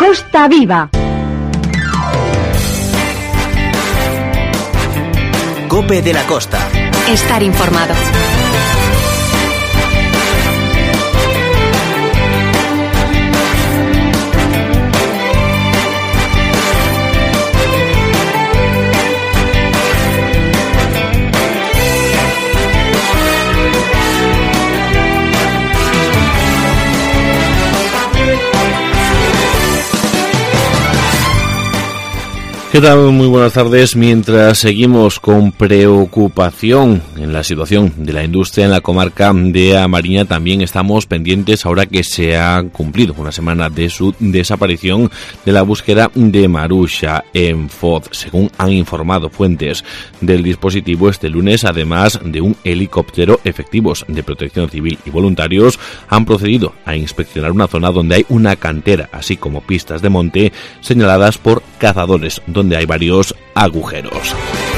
Costa Viva. COPE de la Costa. Estar informado. ¿Qué tal? Muy buenas tardes. Mientras seguimos con preocupación en la situación de la industria en la comarca de A Mariña, también estamos pendientes ahora que se ha cumplido una semana de su desaparición de la búsqueda de Marusha en Foz. Según han informado fuentes del dispositivo, este lunes, además de un helicóptero, efectivos de protección civil y voluntarios han procedido a inspeccionar una zona donde hay una cantera, así como pistas de monte señaladas por cazadores, donde hay varios agujeros.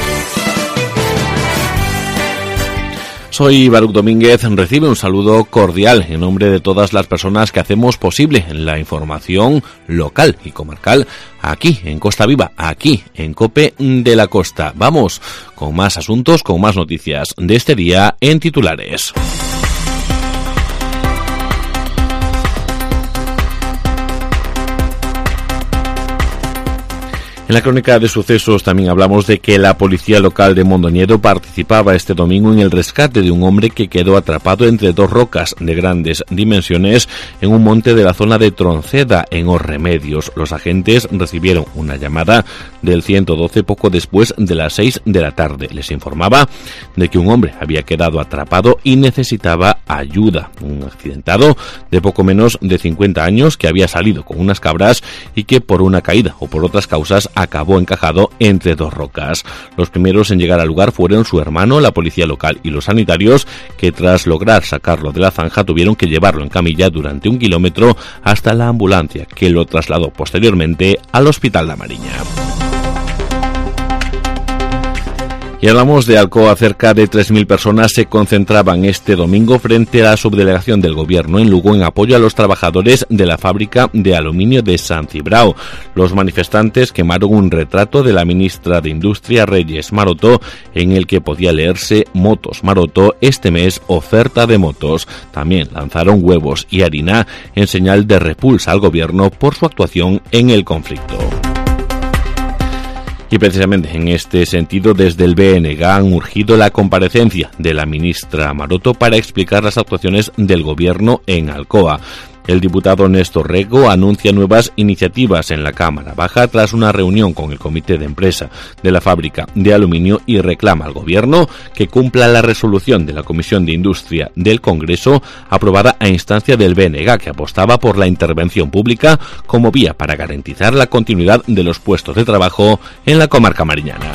Soy Baruch Domínguez, recibe un saludo cordial en nombre de todas las personas que hacemos posible la información local y comarcal aquí en Costa Viva, aquí en COPE de la Costa. Vamos con más asuntos, con más noticias de este día en titulares. En la crónica de sucesos también hablamos de que la policía local de Mondoñedo participaba este domingo en el rescate de un hombre que quedó atrapado entre dos rocas de grandes dimensiones en un monte de la zona de Tronceda, en Os Remedios. Los agentes recibieron una llamada del 112 poco después de las 6 de la tarde. Les informaba de que un hombre había quedado atrapado y necesitaba ayuda. Un accidentado de poco menos de 50 años que había salido con unas cabras y que por una caída o por otras causas acabó encajado entre dos rocas. Los primeros en llegar al lugar fueron su hermano, la policía local y los sanitarios, que tras lograr sacarlo de la zanja tuvieron que llevarlo en camilla durante 1 kilómetro hasta la ambulancia, que lo trasladó posteriormente al Hospital de A Mariña. Y hablamos de Alcoa. Cerca de 3.000 personas se concentraban este domingo frente a la subdelegación del Gobierno en Lugo en apoyo a los trabajadores de la fábrica de aluminio de San Cibrao. Los manifestantes quemaron un retrato de la ministra de Industria, Reyes Maroto, en el que podía leerse "Motos Maroto, este mes oferta de motos". También lanzaron huevos y harina en señal de repulsa al Gobierno por su actuación en el conflicto. Y precisamente en este sentido, desde el BNG han urgido la comparecencia de la ministra Maroto para explicar las actuaciones del Gobierno en Alcoa. El diputado Néstor Rego anuncia nuevas iniciativas en la Cámara Baja tras una reunión con el comité de empresa de la fábrica de aluminio y reclama al Gobierno que cumpla la resolución de la Comisión de Industria del Congreso aprobada a instancia del BNG, que apostaba por la intervención pública como vía para garantizar la continuidad de los puestos de trabajo en la comarca mariñana.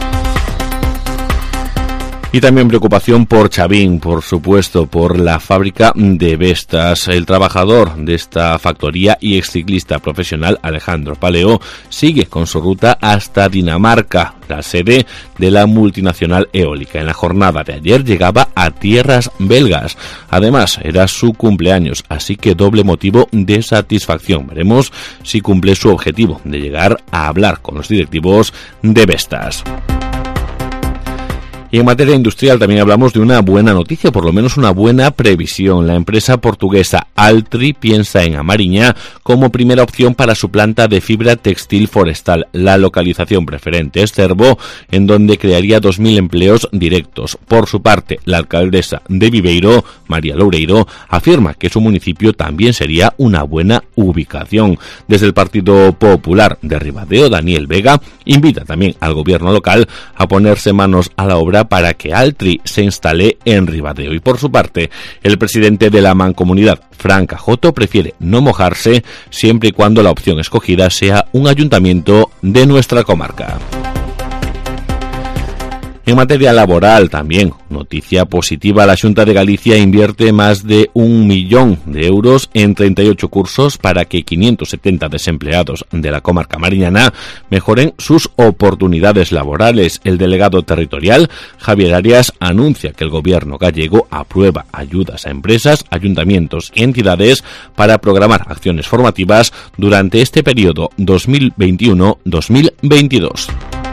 Y también preocupación por Chavín, por supuesto, por la fábrica de Vestas. El trabajador de esta factoría y exciclista profesional, Alejandro Paleo, sigue con su ruta hasta Dinamarca, la sede de la multinacional eólica. En la jornada de ayer llegaba a tierras belgas. Además, era su cumpleaños, así que doble motivo de satisfacción. Veremos si cumple su objetivo de llegar a hablar con los directivos de Vestas. Y en materia industrial también hablamos de una buena noticia, por lo menos una buena previsión. La empresa portuguesa Altri piensa en A Mariña como primera opción para su planta de fibra textil forestal. La localización preferente es Cervo, en donde crearía 2.000 empleos directos. Por su parte, la alcaldesa de Viveiro, María Loureiro, afirma que su municipio también sería una buena ubicación. Desde el Partido Popular de Ribadeo, Daniel Vega invita también al gobierno local a ponerse manos a la obra para que Altri se instale en Ribadeo. Y por su parte, el presidente de la Mancomunidad, Fran Cajoto, prefiere no mojarse siempre y cuando la opción escogida sea un ayuntamiento de nuestra comarca. En materia laboral también, noticia positiva, la Xunta de Galicia invierte más de 1 millón de euros en 38 cursos para que 570 desempleados de la comarca mariñana mejoren sus oportunidades laborales. El delegado territorial, Javier Arias, anuncia que el gobierno gallego aprueba ayudas a empresas, ayuntamientos y entidades para programar acciones formativas durante este periodo 2021-2022.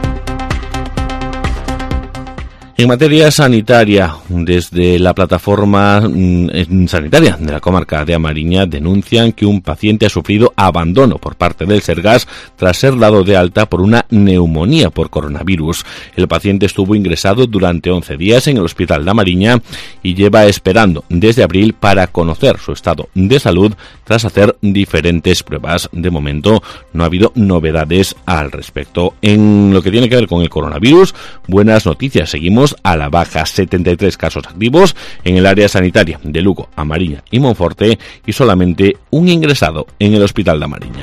En materia sanitaria, desde la plataforma sanitaria de la comarca de A Mariña denuncian que un paciente ha sufrido abandono por parte del Sergas tras ser dado de alta por una neumonía por coronavirus. El paciente estuvo ingresado durante 11 días en el hospital de A Mariña y lleva esperando desde abril para conocer su estado de salud tras hacer diferentes pruebas. De momento no ha habido novedades al respecto. En lo que tiene que ver con el coronavirus, buenas noticias. Seguimos a la baja, 73 casos activos en el área sanitaria de Lugo, A Mariña y Monforte y solamente un ingresado en el hospital de A Mariña.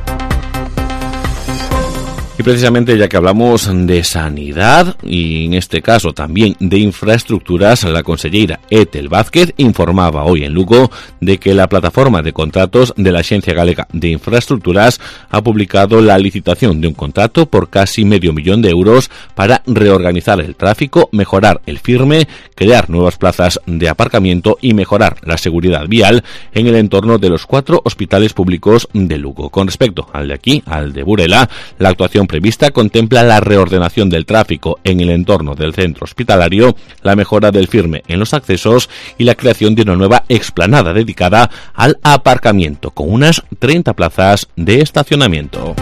Y precisamente ya que hablamos de sanidad y en este caso también de infraestructuras, la consellera Ethel Vázquez informaba hoy en Lugo de que la plataforma de contratos de la Axencia Galega de Infraestructuras ha publicado la licitación de un contrato por casi $500,000 de euros para reorganizar el tráfico, mejorar el firme, crear nuevas plazas de aparcamiento y mejorar la seguridad vial en el entorno de los 4 hospitales públicos de Lugo. Con respecto al de aquí, al de Burela, la actuación prevista contempla la reordenación del tráfico en el entorno del centro hospitalario, la mejora del firme en los accesos y la creación de una nueva explanada dedicada al aparcamiento con unas 30 plazas de estacionamiento.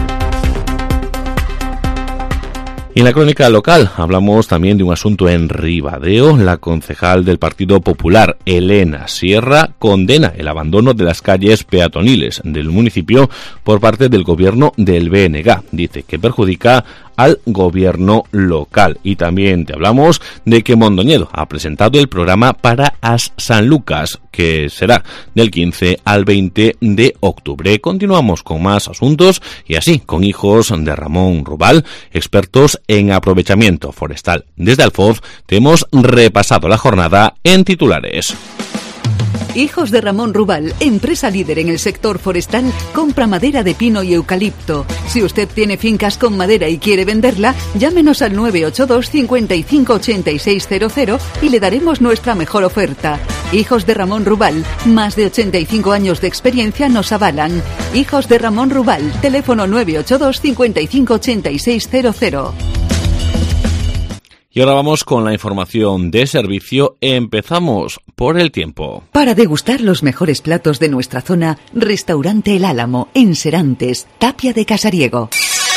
Y en la crónica local hablamos también de un asunto en Ribadeo. La concejal del Partido Popular, Elena Sierra, condena el abandono de las calles peatoniles del municipio por parte del gobierno del BNG. Dice que perjudica al gobierno local. Y también te hablamos de que Mondoñedo ha presentado el programa para As San Lucas, que será del 15 al 20 de octubre. Continuamos con más asuntos y así con Hijos de Ramón Rubal, expertos en aprovechamiento forestal. Desde Alfoz te hemos repasado la jornada en titulares. Hijos de Ramón Rubal, empresa líder en el sector forestal, compra madera de pino y eucalipto. Si usted tiene fincas con madera y quiere venderla, llámenos al 982 55 8600 y le daremos nuestra mejor oferta. Hijos de Ramón Rubal, más de 85 años de experiencia nos avalan. Hijos de Ramón Rubal, teléfono 982 55 8600. Y ahora vamos con la información de servicio. Empezamos por el tiempo. Para degustar los mejores platos de nuestra zona, Restaurante El Álamo, en Serantes, Tapia de Casariego.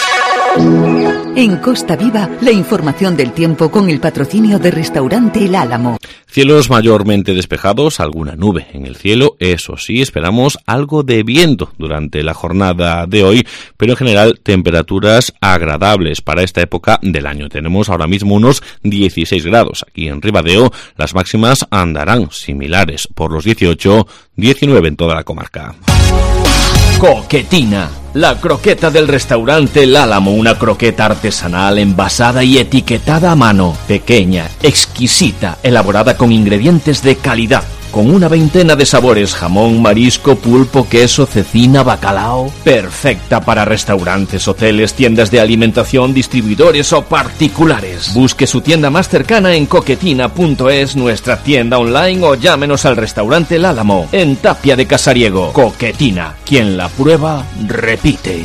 En Costa Viva, la información del tiempo con el patrocinio de Restaurante El Álamo. Cielos mayormente despejados, alguna nube en el cielo, eso sí, esperamos algo de viento durante la jornada de hoy, pero en general temperaturas agradables para esta época del año. Tenemos ahora mismo unos 16 grados. Aquí en Ribadeo las máximas andarán similares por los 18, 19 en toda la comarca. Coquetina, la croqueta del restaurante El Álamo, una croqueta artesanal envasada y etiquetada a mano, pequeña, exquisita, elaborada con ingredientes de calidad, con una veintena de sabores: jamón, marisco, pulpo, queso, cecina, bacalao. Perfecta para restaurantes, hoteles, tiendas de alimentación, distribuidores o particulares. Busque su tienda más cercana en coquetina.es, nuestra tienda online, o llámenos al restaurante El Álamo en Tapia de Casariego. Coquetina, quien la prueba, repite.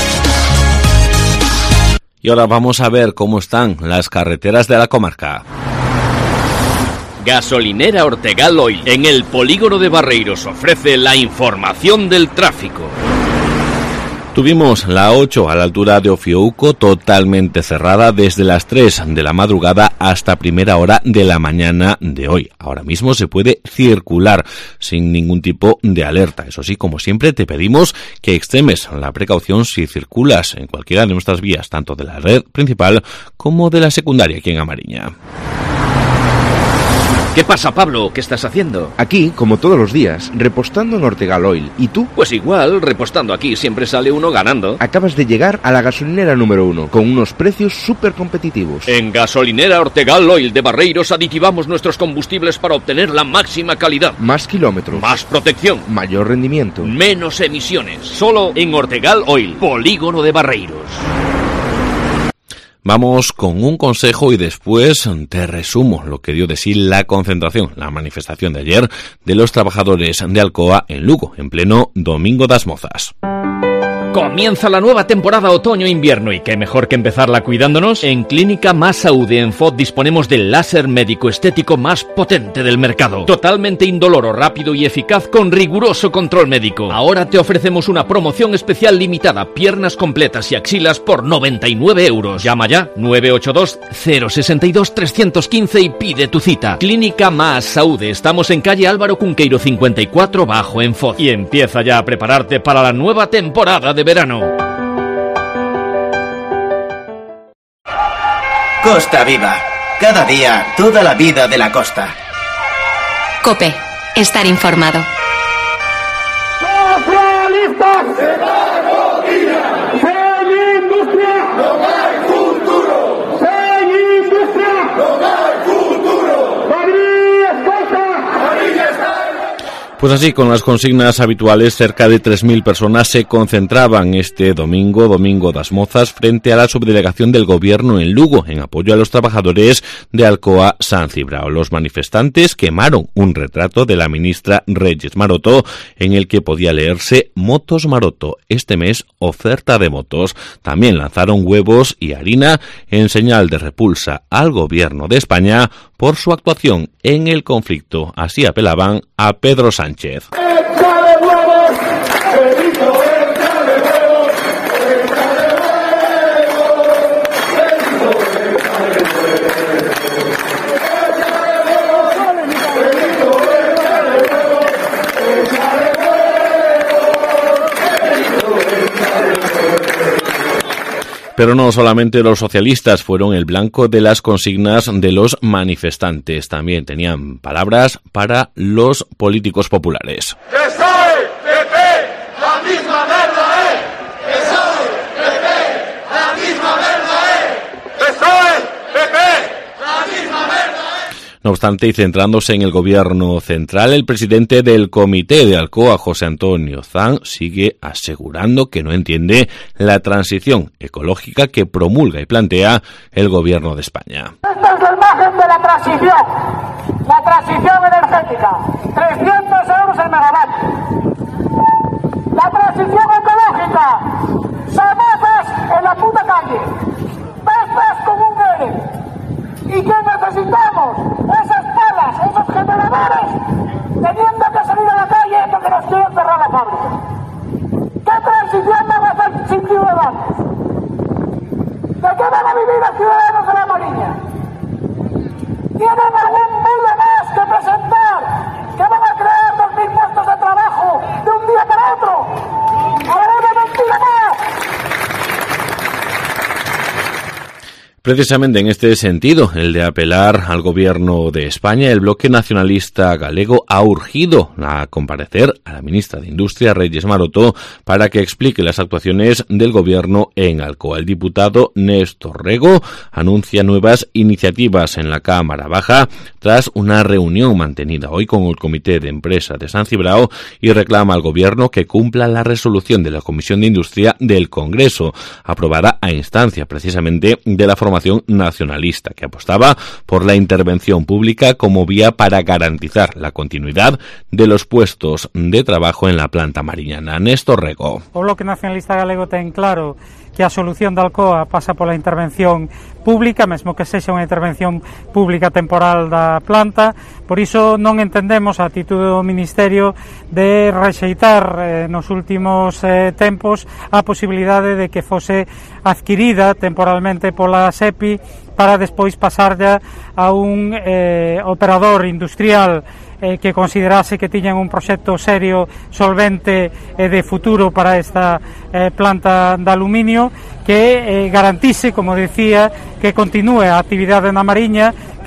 Y ahora vamos a ver cómo están las carreteras de la comarca. Gasolinera Ortegal Oil, en el polígono de Barreiros, ofrece la información del tráfico. Tuvimos la 8 a la altura de Ofiouco totalmente cerrada desde las 3 de la madrugada hasta primera hora de la mañana de hoy. Ahora mismo se puede circular sin ningún tipo de alerta. Eso sí, como siempre, te pedimos que extremes la precaución si circulas en cualquiera de nuestras vías, tanto de la red principal como de la secundaria aquí en A Mariña. ¿Qué pasa, Pablo? ¿Qué estás haciendo? Aquí, como todos los días, repostando en Ortegal Oil. ¿Y tú? Pues igual, repostando aquí siempre sale uno ganando. Acabas de llegar a la gasolinera número 1, con unos precios súper competitivos. En Gasolinera Ortegal Oil de Barreiros aditivamos nuestros combustibles para obtener la máxima calidad. Más kilómetros. Más protección. Mayor rendimiento. Menos emisiones. Solo en Ortegal Oil, Polígono de Barreiros. Vamos con un consejo y después te resumo lo que dio de sí la concentración, la manifestación de ayer de los trabajadores de Alcoa en Lugo, en pleno Domingo das Mozas. Comienza la nueva temporada otoño-invierno y qué mejor que empezarla cuidándonos. En Clínica Más Saúde en FOD disponemos del láser médico estético más potente del mercado. Totalmente indoloro, rápido y eficaz con riguroso control médico. Ahora te ofrecemos una promoción especial limitada, piernas completas y axilas por 99 euros. Llama ya 982-062-315 y pide tu cita. Clínica Más Saúde. Estamos en calle Álvaro Cunqueiro 54 bajo en FOD. Y empieza ya a prepararte para la nueva temporada de verano. Costa Viva. Cada día, toda la vida de la costa. COPE. Estar informado. ¡Socialistas! ¡Se va Rodilla! ¡Sin industria! ¡No hay futuro! ¡Sin industria! ¡No hay futuro! ¡Madrid escolta! ¡Madrid está! Pues así, con las consignas habituales, cerca de 3.000 personas se concentraban este domingo das Mozas, frente a la subdelegación del Gobierno en Lugo, en apoyo a los trabajadores de Alcoa San Cibrao. Los manifestantes quemaron un retrato de la ministra Reyes Maroto, en el que podía leerse Motos Maroto, este mes oferta de motos. También lanzaron huevos y harina en señal de repulsa al Gobierno de España por su actuación en el conflicto. Así apelaban a Pedro Sánchez. Pero no solamente los socialistas fueron el blanco de las consignas de los manifestantes, también tenían palabras para los políticos populares. PSOE, PP, la misma merda, PSOE, PP, la misma merda, PSOE, PP, la misma merda. No obstante, y centrándose en el gobierno central, el presidente del comité de Alcoa, José Antonio Zan, sigue asegurando que no entiende la transición ecológica que promulga y plantea el gobierno de España. Esta es la imagen de la transición energética, 300 euros el megavatio. La transición ecológica, samazas en la puta calle, pestas como un bebé. ¿Y qué necesitamos? Esas palas, esos generadores, teniendo que salir a la calle porque nos quieren cerrar la fábrica. ¿Qué transición vamos a hacer sin ciudadanos? ¿De qué van a vivir los ciudadanos de la Mariña? ¿Tienen algún bulo más que presentar? ¿Que van a crear 2.000 puestos de trabajo de un día para otro? ¡Alguna mentira más! Precisamente en este sentido, el de apelar al gobierno de España, el bloque nacionalista galego ha urgido a comparecer a la ministra de Industria, Reyes Maroto, para que explique las actuaciones del gobierno en Alcoa. El diputado Néstor Rego anuncia nuevas iniciativas en la Cámara Baja tras una reunión mantenida hoy con el Comité de Empresa de San Cibrao y reclama al gobierno que cumpla la resolución de la Comisión de Industria del Congreso, aprobada a instancia precisamente de la formación nacionalista, que apostaba por la intervención pública como vía para garantizar la continuidad de los puestos de trabajo en la planta mariñana. Néstor Rego. O Bloque Nacionalista Galego ten claro que a solución da Alcoa pasa pola intervención pública, mesmo que sexa unha intervención pública temporal da planta. Por iso non entendemos a actitude do Ministerio de rexeitar nos últimos tempos a posibilidade de que fose adquirida temporalmente pola SEPI para despois pasarlla a un operador industrial que considerase que tiñan un proxecto serio, solvente e de futuro para esta planta de aluminio, que garantise, como decía, que continúe a actividade na Mariña,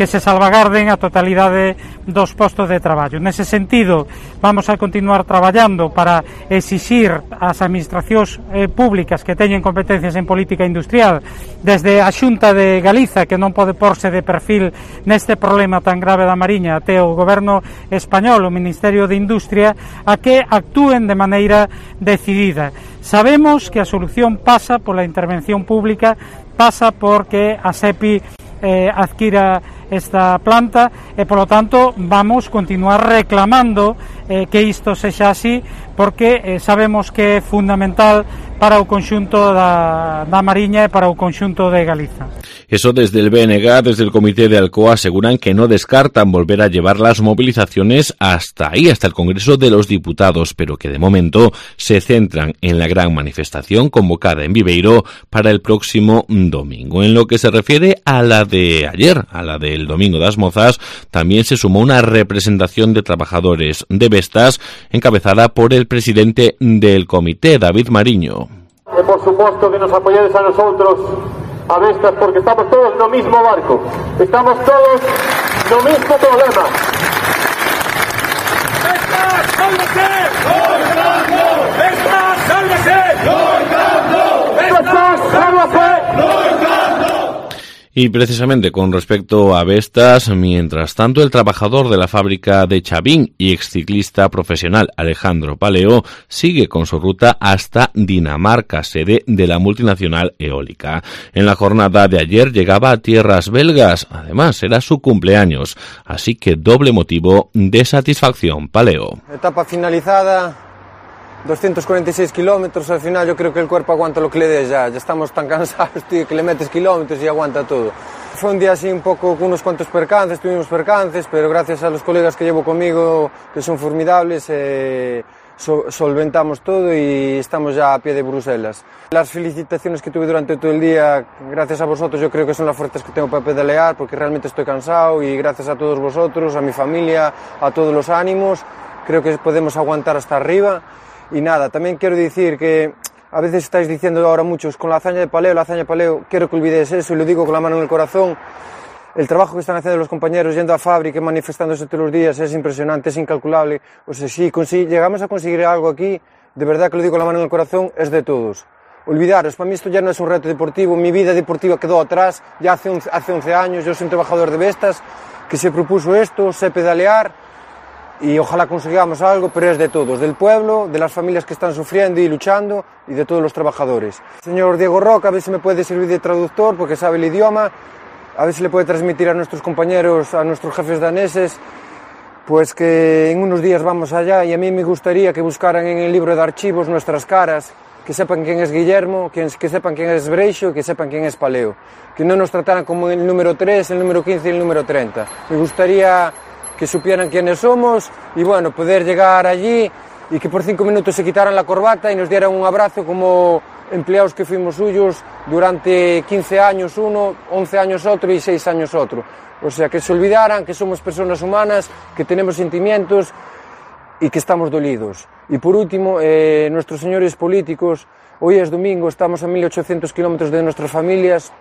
que se salvagarden a totalidade dos postos de traballo. Nese sentido, vamos a continuar traballando para exixir ás administracións públicas que teñen competencias en política industrial, desde a Xunta de Galiza, que non pode porse de perfil neste problema tan grave da Mariña, até o Goberno español, o Ministerio de Industria, a que actúen de maneira decidida. Sabemos que a solución pasa pola intervención pública, pasa porque a SEPI adquira esta planta e, polo tanto, vamos continuar reclamando que isto sexa así, porque sabemos que é fundamental para o conxunto da Mariña e para o conxunto de Galiza. Eso desde el BNG, desde el Comité de Alcoa, aseguran que no descartan volver a llevar las movilizaciones hasta ahí, hasta el Congreso de los Diputados, pero que de momento se centran en la gran manifestación convocada en Viveiro para el próximo domingo. En lo que se refiere a la de ayer, a la del Domingo das Mozas, también se sumó una representación de trabajadores de Vestas encabezada por el presidente del comité, David Mariño. E por suposto que nos apoyades a nosotros, a Vestas, porque estamos todos no mismo barco, estamos todos no mismo problema. ¡Vestas, sálvese! ¡Cortando! ¡Vestas, sálvese! ¡Cortando! ¡Vestas, sálvese! Y precisamente con respecto a Vestas, mientras tanto, el trabajador de la fábrica de Chavín y exciclista profesional Alejandro Paleo sigue con su ruta hasta Dinamarca, sede de la multinacional eólica. En la jornada de ayer llegaba a tierras belgas, además era su cumpleaños, así que doble motivo de satisfacción. Paleo. Etapa finalizada. 246 kilómetros, al final yo creo que el cuerpo aguanta lo que le des ya estamos tan cansados, tío, que le metes kilómetros y aguanta todo. Fue un día así un poco con unos cuantos percances, tuvimos percances, pero gracias a los colegas que llevo conmigo, que son formidables, solventamos todo y estamos ya a pie de Bruselas. Las felicitaciones que tuve durante todo el día, gracias a vosotros, yo creo que son las fuerzas que tengo para pedalear, porque realmente estoy cansado, y gracias a todos vosotros, a mi familia, a todos los ánimos, creo que podemos aguantar hasta arriba. Y nada, también quiero decir que a veces estáis diciendo ahora muchos con la hazaña de Paleo, quiero que olvidéis eso y lo digo con la mano en el corazón. El trabajo que están haciendo los compañeros yendo a fábrica, manifestándose todos los días, es impresionante, es incalculable. O sea, si llegamos a conseguir algo aquí, de verdad que lo digo con la mano en el corazón, es de todos. Olvidaros, para mí esto ya no es un reto deportivo, mi vida deportiva quedó atrás, ya hace 11 años, yo soy un trabajador de Vestas que se propuso esto, sé pedalear, y ojalá consigamos algo, pero es de todos, del pueblo, de las familias que están sufriendo y luchando y de todos los trabajadores. Señor Diego Roca, a ver si me puede servir de traductor porque sabe el idioma, a ver si le puede transmitir a nuestros compañeros, a nuestros jefes daneses, pues que en unos días vamos allá y a mí me gustaría que buscaran en el libro de archivos nuestras caras, que sepan quién es Guillermo, que sepan quién es Breixo, que sepan quién es Paleo, que no nos trataran como el número 3, el número 15 y el número 30. Me gustaría que supieran quiénes somos y bueno, poder llegar allí y que por 5 minutos se quitaran la corbata y nos dieran un abrazo como empleados que fuimos suyos durante 15 años uno, 11 años otro y 6 años otro. O sea, que se olvidaran que somos personas humanas, que tenemos sentimientos y que estamos dolidos. Y por último, nuestros señores políticos, hoy es domingo, estamos a 1800 kilómetros de nuestras familias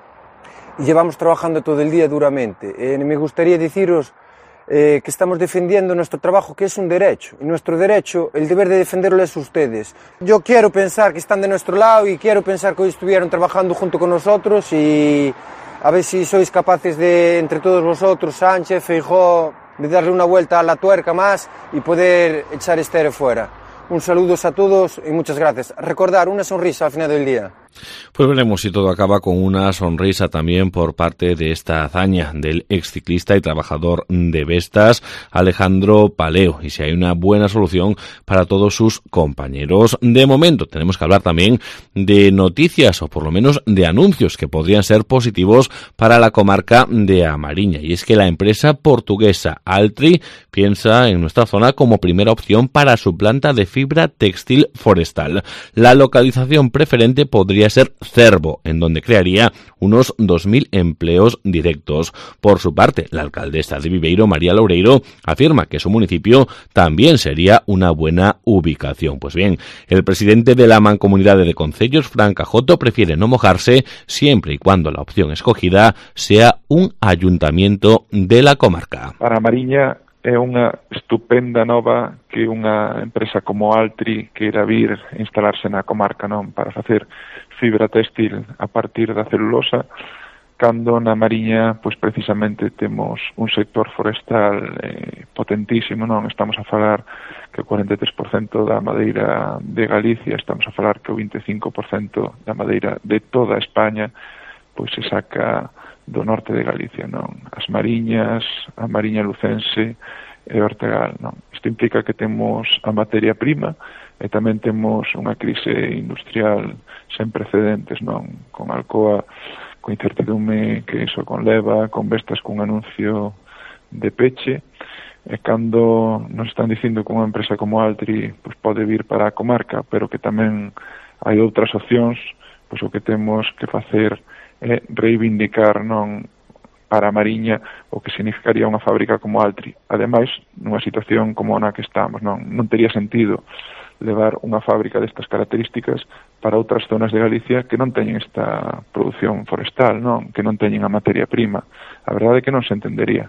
y llevamos trabajando todo el día duramente. Me gustaría deciros que estamos defendiendo nuestro trabajo, que es un derecho, y nuestro derecho, el deber de defenderlo es ustedes. Yo quiero pensar que están de nuestro lado y quiero pensar que hoy estuvieron trabajando junto con nosotros y a ver si sois capaces de, entre todos vosotros, Sánchez, Feijóo, de darle una vuelta a la tuerca más y poder echar este ERE fuera. Un saludo a todos y muchas gracias. Recordar una sonrisa al final del día. Pues veremos si todo acaba con una sonrisa también por parte de esta hazaña del exciclista y trabajador de Vestas, Alejandro Paleo, y si hay una buena solución para todos sus compañeros. De momento tenemos que hablar también de noticias, o por lo menos de anuncios que podrían ser positivos para la comarca de A Mariña, y es que la empresa portuguesa Altri piensa en nuestra zona como primera opción para su planta de fibra textil forestal. La localización preferente podría podría ser Cervo, en donde crearía unos 2.000 empleos directos. Por su parte, la alcaldesa de Viveiro, María Loureiro, afirma que su municipio también sería una buena ubicación. Pues bien, el presidente de la Mancomunidade de Concellos, Fran Cajoto, prefiere no mojarse siempre y cuando la opción escogida sea un ayuntamiento de la comarca. Para Mariña é unha estupenda nova que unha empresa como Altri queira vir instalarse na comarca, non, para facer fibra textil a partir da celulosa, cando na Mariña, pois precisamente temos un sector forestal potentísimo, non? Estamos a falar que o 43% da madeira de Galicia, estamos a falar que o 25% da madeira de toda España pois se saca do norte de Galicia, non? As Mariñas, a Mariña Lucense e Ortegal, non? Isto implica que temos a materia prima e tamén temos unha crise industrial sen precedentes, non? Con Alcoa, con incertidume que iso conleva, con Vestas cun anuncio de peche, e cando nos están dicindo que unha empresa como Altri pois pode vir para a comarca, pero que tamén hai outras opcións, pois o que temos que facer é reivindicar, non, para a Mariña o que significaría unha fábrica como Altri. Ademais, nunha situación como na que estamos, non tería sentido levar unha fábrica destas características para outras zonas de Galicia que non teñen esta produción forestal, non, que non teñen a materia prima. A verdade é que non se entendería.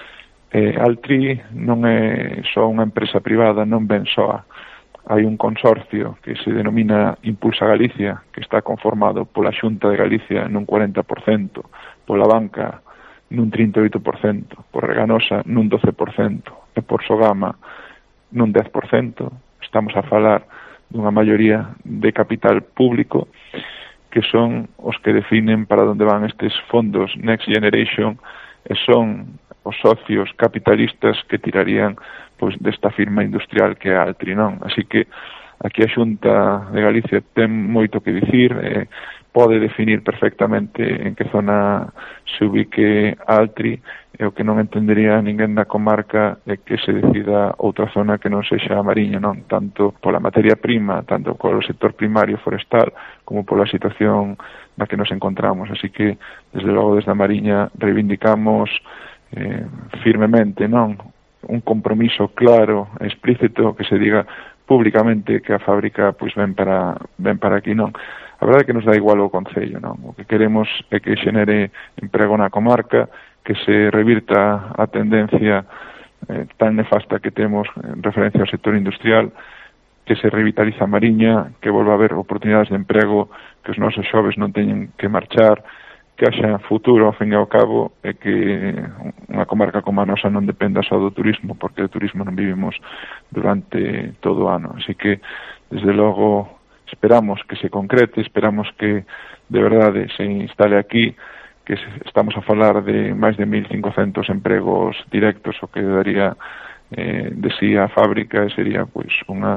Altri non é só unha empresa privada, non ben soa. Hai un consorcio que se denomina Impulsa Galicia, que está conformado pola Xunta de Galicia nun 40%, pola banca nun 38%, por Reganosa nun 12% e por Sogama nun 10%. Estamos a falar dunha maioría de capital público que son os que definen para onde van estes fondos Next Generation e son os socios capitalistas que tirarían pois desta firma industrial que é Altri, non? Así que aquí a Xunta de Galicia ten moito que dicir, pode definir perfectamente en que zona se ubique Altri, e o que non entendería ninguén da comarca é que se decida outra zona que non sexa a Mariña, non? Tanto pola materia prima, tanto polo sector primario forestal, como pola situación na que nos encontramos. Así que, desde logo, desde a Mariña reivindicamos firmemente, non? Un compromiso claro, explícito, que se diga públicamente que a fábrica pois ven para aquí, non? A verdade é que nos dá igual o concello, non? O que queremos é que xenere emprego na comarca, que se revirta a tendencia tan nefasta que temos en referencia ao sector industrial, que se revitaliza a Mariña, que volva a haber oportunidades de emprego, que os nosos xoves non teñen que marchar, que haxa futuro ao fin e ao cabo, e que unha comarca como a nosa non dependa só do turismo, porque do turismo non vivimos durante todo o ano. Así que, desde logo, esperamos que se concrete, esperamos que de verdade se instale aquí, que estamos a falar de máis de 1.500 empregos directos, o que daría de si a fábrica, e sería pois unha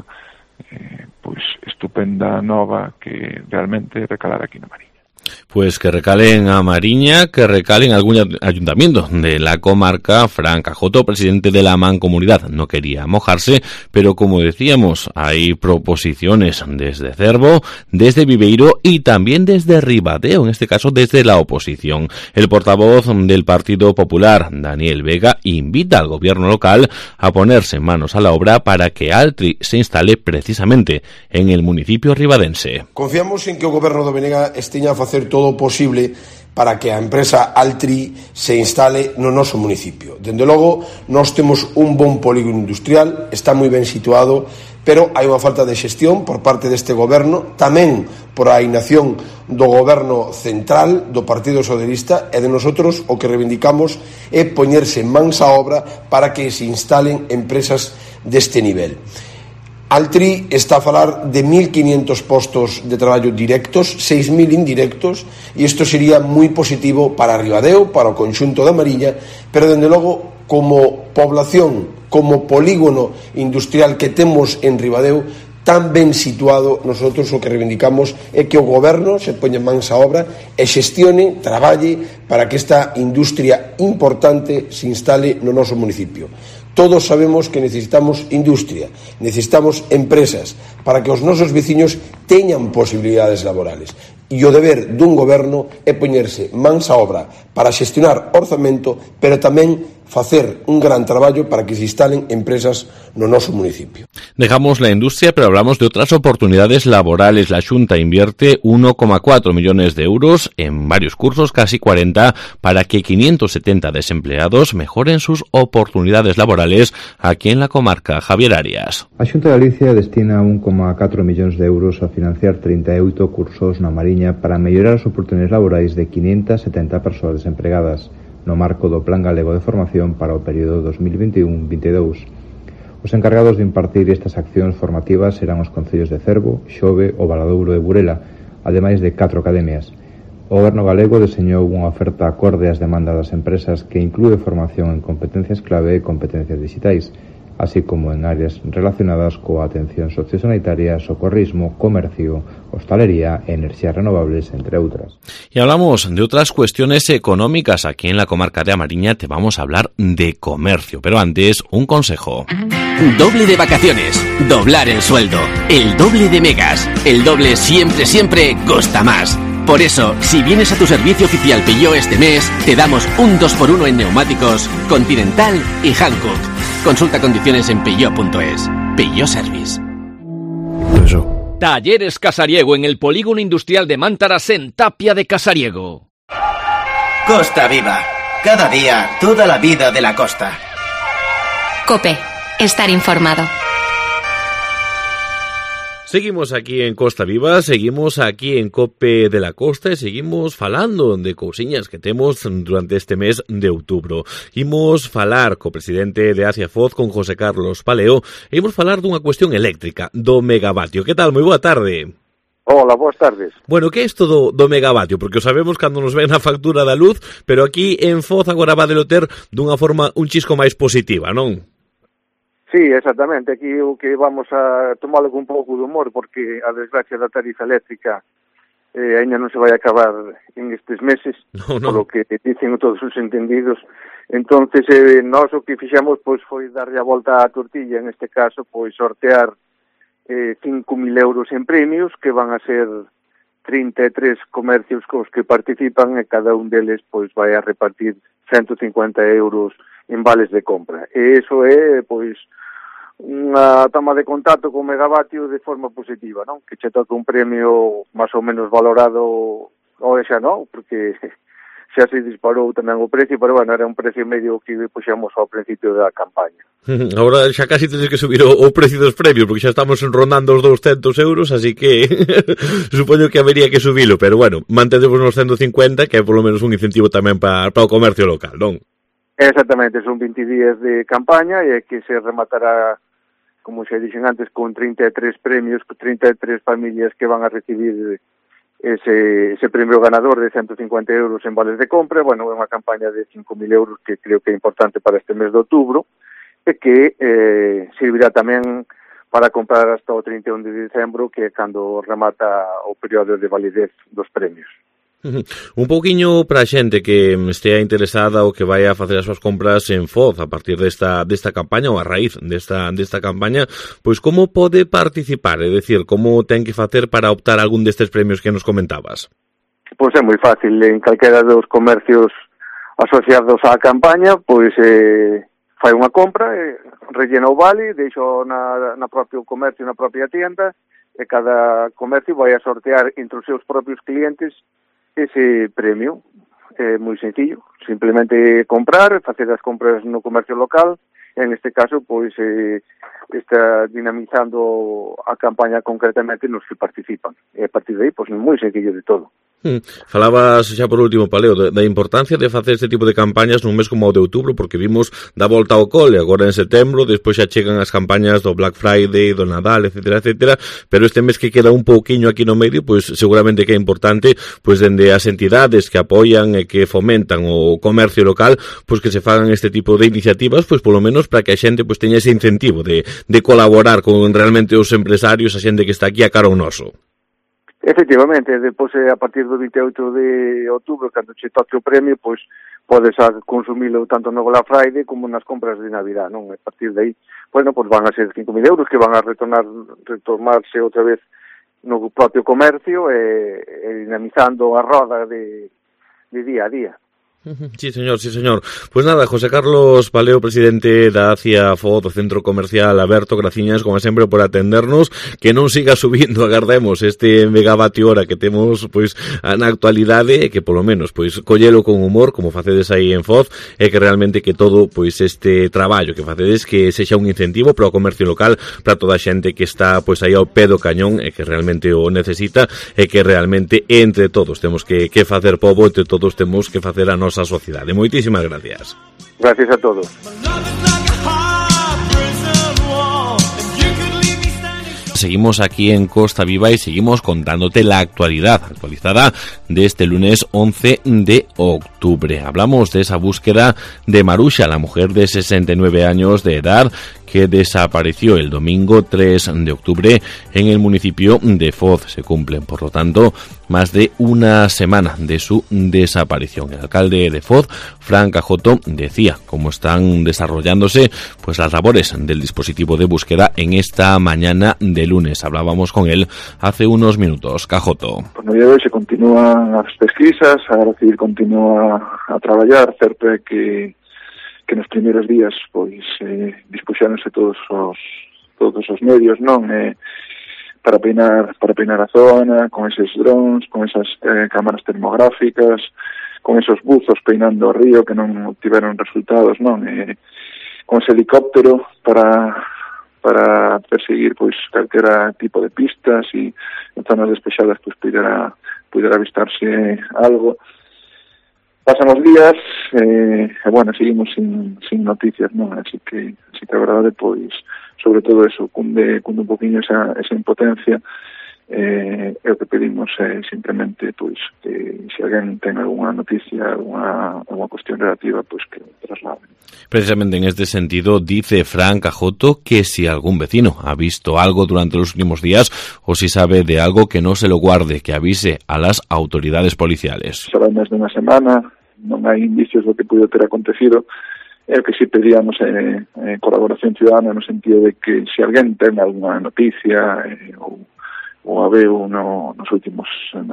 estupenda nova que realmente recalar aquí na Mariña. Pues que recalen a Mariña, que recalen algún ayuntamiento de la comarca. Fran Cajoto, presidente de la Mancomunidad, no quería mojarse, pero como decíamos, hay proposiciones desde Cervo, desde Viveiro y también desde Ribadeo, en este caso desde la oposición. El portavoz del Partido Popular, Daniel Vega, invita al gobierno local a ponerse manos a la obra para que Altri se instale precisamente en el municipio ribadense. Confiamos en que o goberno do Benega esteña a facer todo o posible para que a empresa Altri se instale no noso municipio. Dende logo, nós temos un bon polígono industrial, está moi ben situado, pero hai unha falta de xestión por parte deste goberno, tamén por a inacción do goberno central do Partido Socialista, e de nosotros o que reivindicamos é poñerse mans á obra para que se instalen empresas deste nivel. Altri está a falar de 1.500 postos de traballo directos, 6.000 indirectos, e isto sería moi positivo para Ribadeo, para o conxunto da Mariña, pero, dende logo, como población, como polígono industrial que temos en Ribadeo, tan ben situado, nosotros o que reivindicamos é que o goberno se poña mans á obra e xestione, traballe para que esta industria importante se instale no noso municipio. Todos sabemos que necesitamos industria, necesitamos empresas para que os nosos veciños teñan posibilidades laborales. E o deber dun goberno é poñerse mans á obra para xestionar orzamento, pero tamén facer un gran traballo para que se instalen empresas no noso municipio. Dejamos la industria, pero hablamos de otras oportunidades laborales. La Xunta invierte 1,4 millones de euros en varios cursos, casi 40, para que 570 desempleados mejoren sus oportunidades laborales aquí en la comarca. Javier Arias. A Xunta de Galicia destina 1,4 millóns de euros a financiar 38 cursos na Mariña para mellorar as oportunidades laborais de 570 persoas desempregadas no marco do Plan Galego de Formación para o período 2021-22. Os encargados de impartir estas accións formativas serán os concellos de Cervo, Xove, o Valadouro e Burela, ademais de 4 academias. O Goberno galego deseñou unha oferta acorde ás demandas das empresas que inclúe formación en competencias clave e competencias digitais, así como en áreas relacionadas coa atención sociosanitaria, socorrismo, comercio, hostalería e enerxías renovables, entre outras. Y hablamos de otras cuestiones económicas. Aquí en la comarca de Amariña te vamos a hablar de comercio, pero antes un consejo. Doble de vacaciones, doblar el sueldo, el doble de megas, el doble siempre cuesta más. Por eso, si vienes a tu servicio oficial Peugeot este mes, te damos un 2x1 en neumáticos Continental y Hankook. Consulta condiciones en peugeot.es. Peugeot Service. Talleres Casariego en el Polígono Industrial de Mántaras en Tapia de Casariego. Costa Viva. Cada día, toda la vida de la costa. COPE. Estar informado. Seguimos aquí en Costa Viva, seguimos aquí en COPE de la Costa e seguimos falando de cousiñas que temos durante este mes de outubro. Imos falar co presidente de Asiafoz, con José Carlos Paleo, e imos falar dunha cuestión eléctrica, do megavatio. Que tal? Moi boa tarde. Hola, boas tardes. Bueno, que é isto do megavatio? Porque o sabemos cando nos ven a factura da luz, pero aquí en Foz agora va de ter dunha forma un chisco máis positiva, non? Sí, exactamente. Aquí o que vamos a tomarlo con un pouco de humor, porque a desgracia da tarifa eléctrica ainda non se vai acabar en estes meses, polo que dicen todos os entendidos. Entonces, nós o que fixemos pois foi darlle a volta á tortilla, en este caso, pois sortear 5.000 euros en premios, que van a ser 33 comercios cos que participan, e cada un deles pois vai a repartir 150 euros en vales de compra. E iso é, pois, unha toma de contacto con Megavatio de forma positiva, non? Que che toque un premio máis ou menos valorado, ou xa non, porque xa se disparou tamén o precio, pero bueno, era un precio medio que puxamos ao principio da campaña. Agora xa casi tenes que subir o precio dos premios, porque xa estamos rondando os 200 euros, así que supoño que habería que subilo, pero bueno, mantendemos nos 150, que é polo menos un incentivo tamén para o comercio local, non? Exactamente, son 20 días de campaña e que se rematará, como xa dixen antes, con 33 premios, 33 familias que van a recibir ese premio ganador de 150 euros en vales de compra. Bueno, é unha campaña de 5.000 euros que creo que é importante para este mes de outubro e que servirá tamén para comprar hasta o 31 de dezembro, que é cando remata o período de validez dos premios. Un pouquiño para a xente que estea interesada ou que vai a facer as súas compras en Foz a partir desta campaña ou a raíz desta campaña, pois como pode participar? É dicir, como ten que facer para optar a algún destes premios que nos comentabas? Pois é moi fácil, en calquera dos comercios asociados á campaña, pois fai unha compra, rellena o vale, deixo na propio comercio, na propia tienda, e cada comercio vai a sortear entre os seus propios clientes ese premio. É moi sencillo, simplemente comprar, facer as compras no comercio local, e en este caso, pois, está dinamizando a campaña concretamente nos que participan. E a partir de aí, pois, moi sencillo de todo. Falabas xa por último, Paleo, da importancia de facer este tipo de campañas nun mes como o de outubro, porque vimos da volta ao cole agora en setembro, despois xa chegan as campañas do Black Friday, do Nadal, etcétera, etcétera, pero este mes que queda un pouquiño aquí no medio, pois seguramente que é importante, pois dende as entidades que apoian e que fomentan o comercio local, pois que se fagan este tipo de iniciativas, pois polo menos para que a xente pois teña ese incentivo de colaborar con realmente os empresarios, a xente que está aquí a cara ao noso. Efectivamente, depois a partir do 28 de outubro, cando che toque o premio, pois podes consumilo tanto no Black Friday como nas compras de Navidad, non? A partir de aí, bueno, pois van a ser 5.000 euros que van a retomarse outra vez no propio comercio e dinamizando a roda de día a día. Sí, señor, sí, señor. Pues nada, José Carlos Paleo, presidente da ACIA FOD, Centro Comercial Aberto, graciñas, como sempre, por atendernos, que non siga subindo, agardemos, este megavatio hora que temos, pois, na actualidade, e que, polo menos, pois, collelo con humor, como facedes aí en FOD, e que realmente que todo, pois, este traballo que facedes, que sexa un incentivo para o comercio local, para toda a xente que está, pois, aí ao pé do cañón, e que realmente o necesita, e que realmente, entre todos, temos que facer pobo, entre todos temos que facer a nosa sociedade. Moitísimas gracias. Gracias a todos. Seguimos aquí en Costa Viva y seguimos contándote la actualidad actualizada de este lunes 11 de octubre. Hablamos de esa búsqueda de Marusha, la mujer de 69 años de edad que desapareció el domingo 3 de octubre en el municipio de Foz. Se cumplen, por lo tanto, más de una semana de su desaparición. El alcalde de Foz, Fran Cajoto, decía cómo están desarrollándose pues las labores del dispositivo de búsqueda en esta mañana de lunes. Hablábamos con él hace unos minutos. Cajoto. No día de hoy se continúan as pesquisas, a Garda Civil continúa a traballar, certo é que nos primeiros días pois dispuxéronse todos os medios, non, para peinar a zona, con eses drones, con esas cámaras termográficas, con esos buzos peinando o río que non obtiveron resultados, non, con ese helicóptero para perseguir pois calquera tipo de pistas e en zonas despexadas pois pudera avistarse algo. Pasan os días bueno, seguimos sin noticias, non? Así que a verdade, pois, sobre todo eso, cunde un poquinho esa impotencia, e o que pedimos é simplemente, pois, que se alguén ten algunha noticia, alguna cuestión relativa, pois que trasladen. Precisamente en este sentido, dice Fran Cajoto que si algún vecino ha visto algo durante los últimos días o si sabe de algo, que no se lo guarde, que avise a las autoridades policiales. Só máis de unha semana, non hai indicios do que pudo ter acontecido, é o que si pedíamos colaboración ciudadana no sentido de que se alguén ten algunha noticia ou a veu nas últimas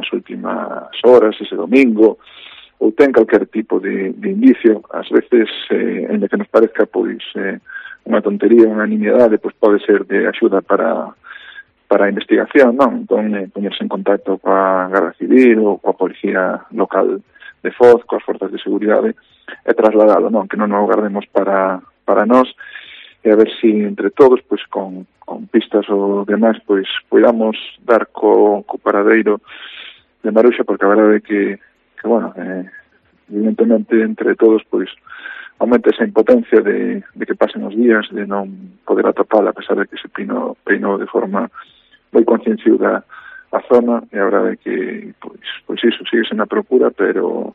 horas, ese domingo, ou ten calquer tipo de indicio, ás veces, en que nos parezca pois unha tontería, unha nimiedade, pois pode ser de axuda para a investigación, non? Entón, poñerse en contacto coa Garda Civil ou coa Policía Local de Foz, coas forzas de seguridade, e trasladalo, non? Que non o guardemos para nós, e a ver si entre todos, pois con pistas ou demais, pois podamos dar co paradeiro de Marusha, porque a verdade é que bueno, evidentemente entre todos, pois aumenta esa impotencia de que pasen os días, de non poder atopala, a pesar de que se peinou de forma moi concienciuda a zona, e a verdade é que pois iso, síguese na procura, pero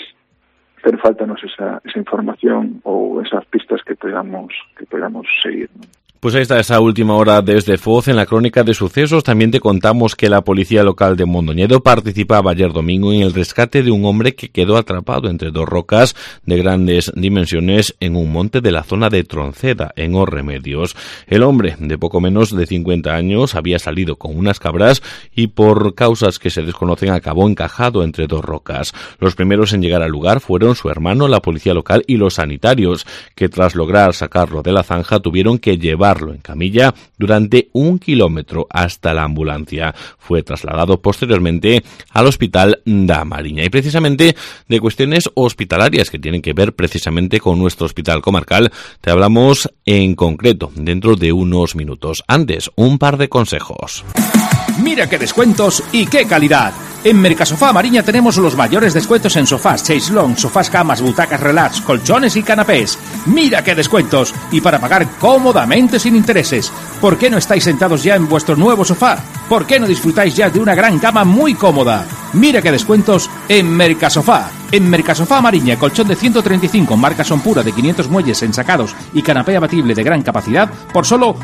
faltanos esa información ou esas pistas que podamos seguir, ¿no? Pues ahí está esa última hora desde Foz. En la crónica de sucesos también te contamos que la policía local de Mondoñedo participaba ayer domingo en el rescate de un hombre que quedó atrapado entre dos rocas de grandes dimensiones en un monte de la zona de Tronceda, en Os Remedios. El hombre, de poco menos de 50 años, había salido con unas cabras y por causas que se desconocen acabó encajado entre dos rocas. Los primeros en llegar al lugar fueron su hermano, la policía local y los sanitarios, que tras lograr sacarlo de la zanja tuvieron que llevarlo en camilla durante 1 kilómetro hasta la ambulancia. Fue trasladado posteriormente al Hospital da Mariña. Y precisamente de cuestiones hospitalarias que tienen que ver precisamente con nuestro hospital comarcal, te hablamos en concreto dentro de unos minutos. Antes, un par de consejos. Mira qué descuentos y qué calidad. En Mercasofá Mariña tenemos los mayores descuentos en sofás, chaislong, sofás, camas, butacas, relax, colchones y canapés. Mira qué descuentos. Y para pagar cómodamente sin intereses. ¿Por qué no estáis sentados ya en vuestro nuevo sofá? ¿Por qué no disfrutáis ya de una gran cama muy cómoda? Mira qué descuentos en Mercasofá. En Mercasofá Mariña, colchón de 135, marca Son Pura de 500 muelles ensacados y canapé abatible de gran capacidad por solo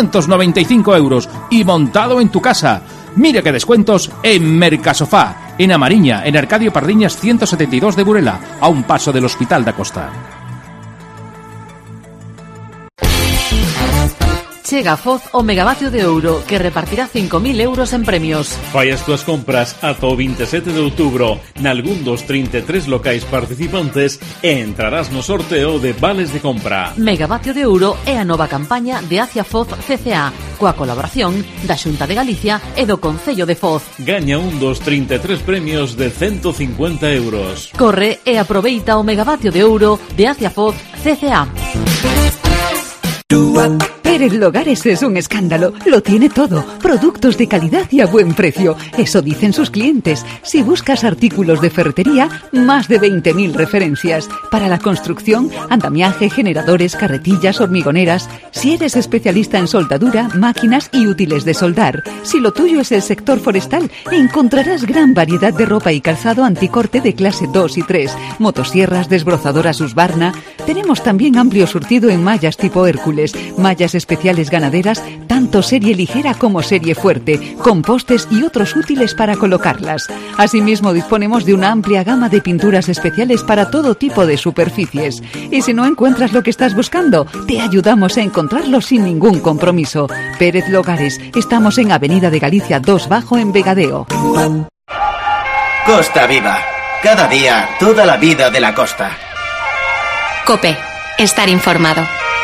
595 euros y montado en tu casa. Mira qué descuentos en Mercasofá, en Amariña, en Arcadio Pardiñas 172 de Burela, a un paso del Hospital da Costa. Chega a Foz o megavatio de ouro, que repartirá 5.000 euros en premios. Fai as túas compras ata o 27 de outubro nalgún dos 33 locais participantes e entrarás no sorteo de vales de compra. Megavatio de ouro é a nova campaña de Acia Foz CCA, coa colaboración da Xunta de Galicia e do Concello de Foz. Gaña un dos 33 premios de 150 euros. Corre e aproveita o megavatio de ouro de Acia Foz CCA. Pérez Logares es un escándalo, lo tiene todo, productos de calidad y a buen precio, eso dicen sus clientes. Si buscas artículos de ferretería, más de 20.000 referencias. Para la construcción, andamiaje, generadores, carretillas, hormigoneras. Si eres especialista en soldadura, máquinas y útiles de soldar. Si lo tuyo es el sector forestal, encontrarás gran variedad de ropa y calzado anticorte de clase 2 y 3, motosierras, desbrozadoras Husqvarna. Tenemos también amplio surtido en mallas tipo Hércules, mallas especiales ganaderas, tanto serie ligera como serie fuerte, con postes y otros útiles para colocarlas. Asimismo, disponemos de una amplia gama de pinturas especiales para todo tipo de superficies. Y si no encuentras lo que estás buscando, te ayudamos a encontrarlo sin ningún compromiso. Pérez Logares, estamos en Avenida de Galicia 2 Bajo en Vegadeo. Costa Viva. Cada día, toda la vida de la costa. COPE. Estar informado.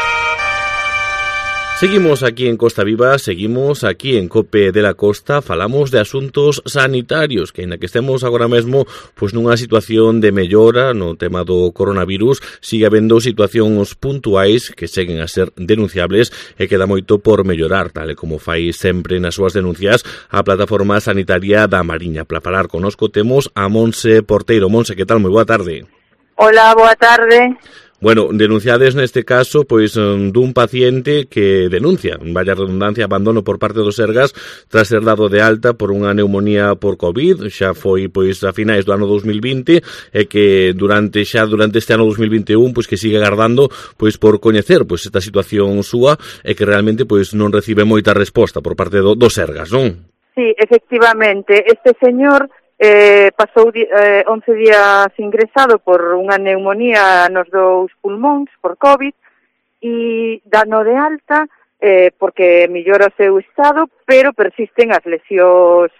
Seguimos aquí en Costa Viva, seguimos aquí en COPE de la Costa, falamos de asuntos sanitarios, que ainda que estemos agora mesmo pois nunha situación de mellora no tema do coronavirus, sigue habendo situacións puntuais que seguen a ser denunciables e queda moito por mellorar, tal e como fai sempre nas súas denuncias a Plataforma Sanitaria da Mariña. Para falar conosco temos a Monse Porteiro. Monse, que tal? Moi boa tarde. Hola, boa tarde. Bueno, denunciades neste caso pois dun paciente que denuncia, vaya redundancia, abandono por parte dos Sergas tras ser dado de alta por unha neumonía por COVID, xa foi pois a finais do ano 2020 e que durante este ano 2021 pois que sigue agardando pois por coñecer pois esta situación súa e que realmente pois non recibe moita resposta por parte dos Sergas, non? Sí, efectivamente, este señor pasou 11 días ingresado por unha neumonía nos dous pulmóns por COVID e dano de alta porque mellora o seu estado, pero persisten as lesións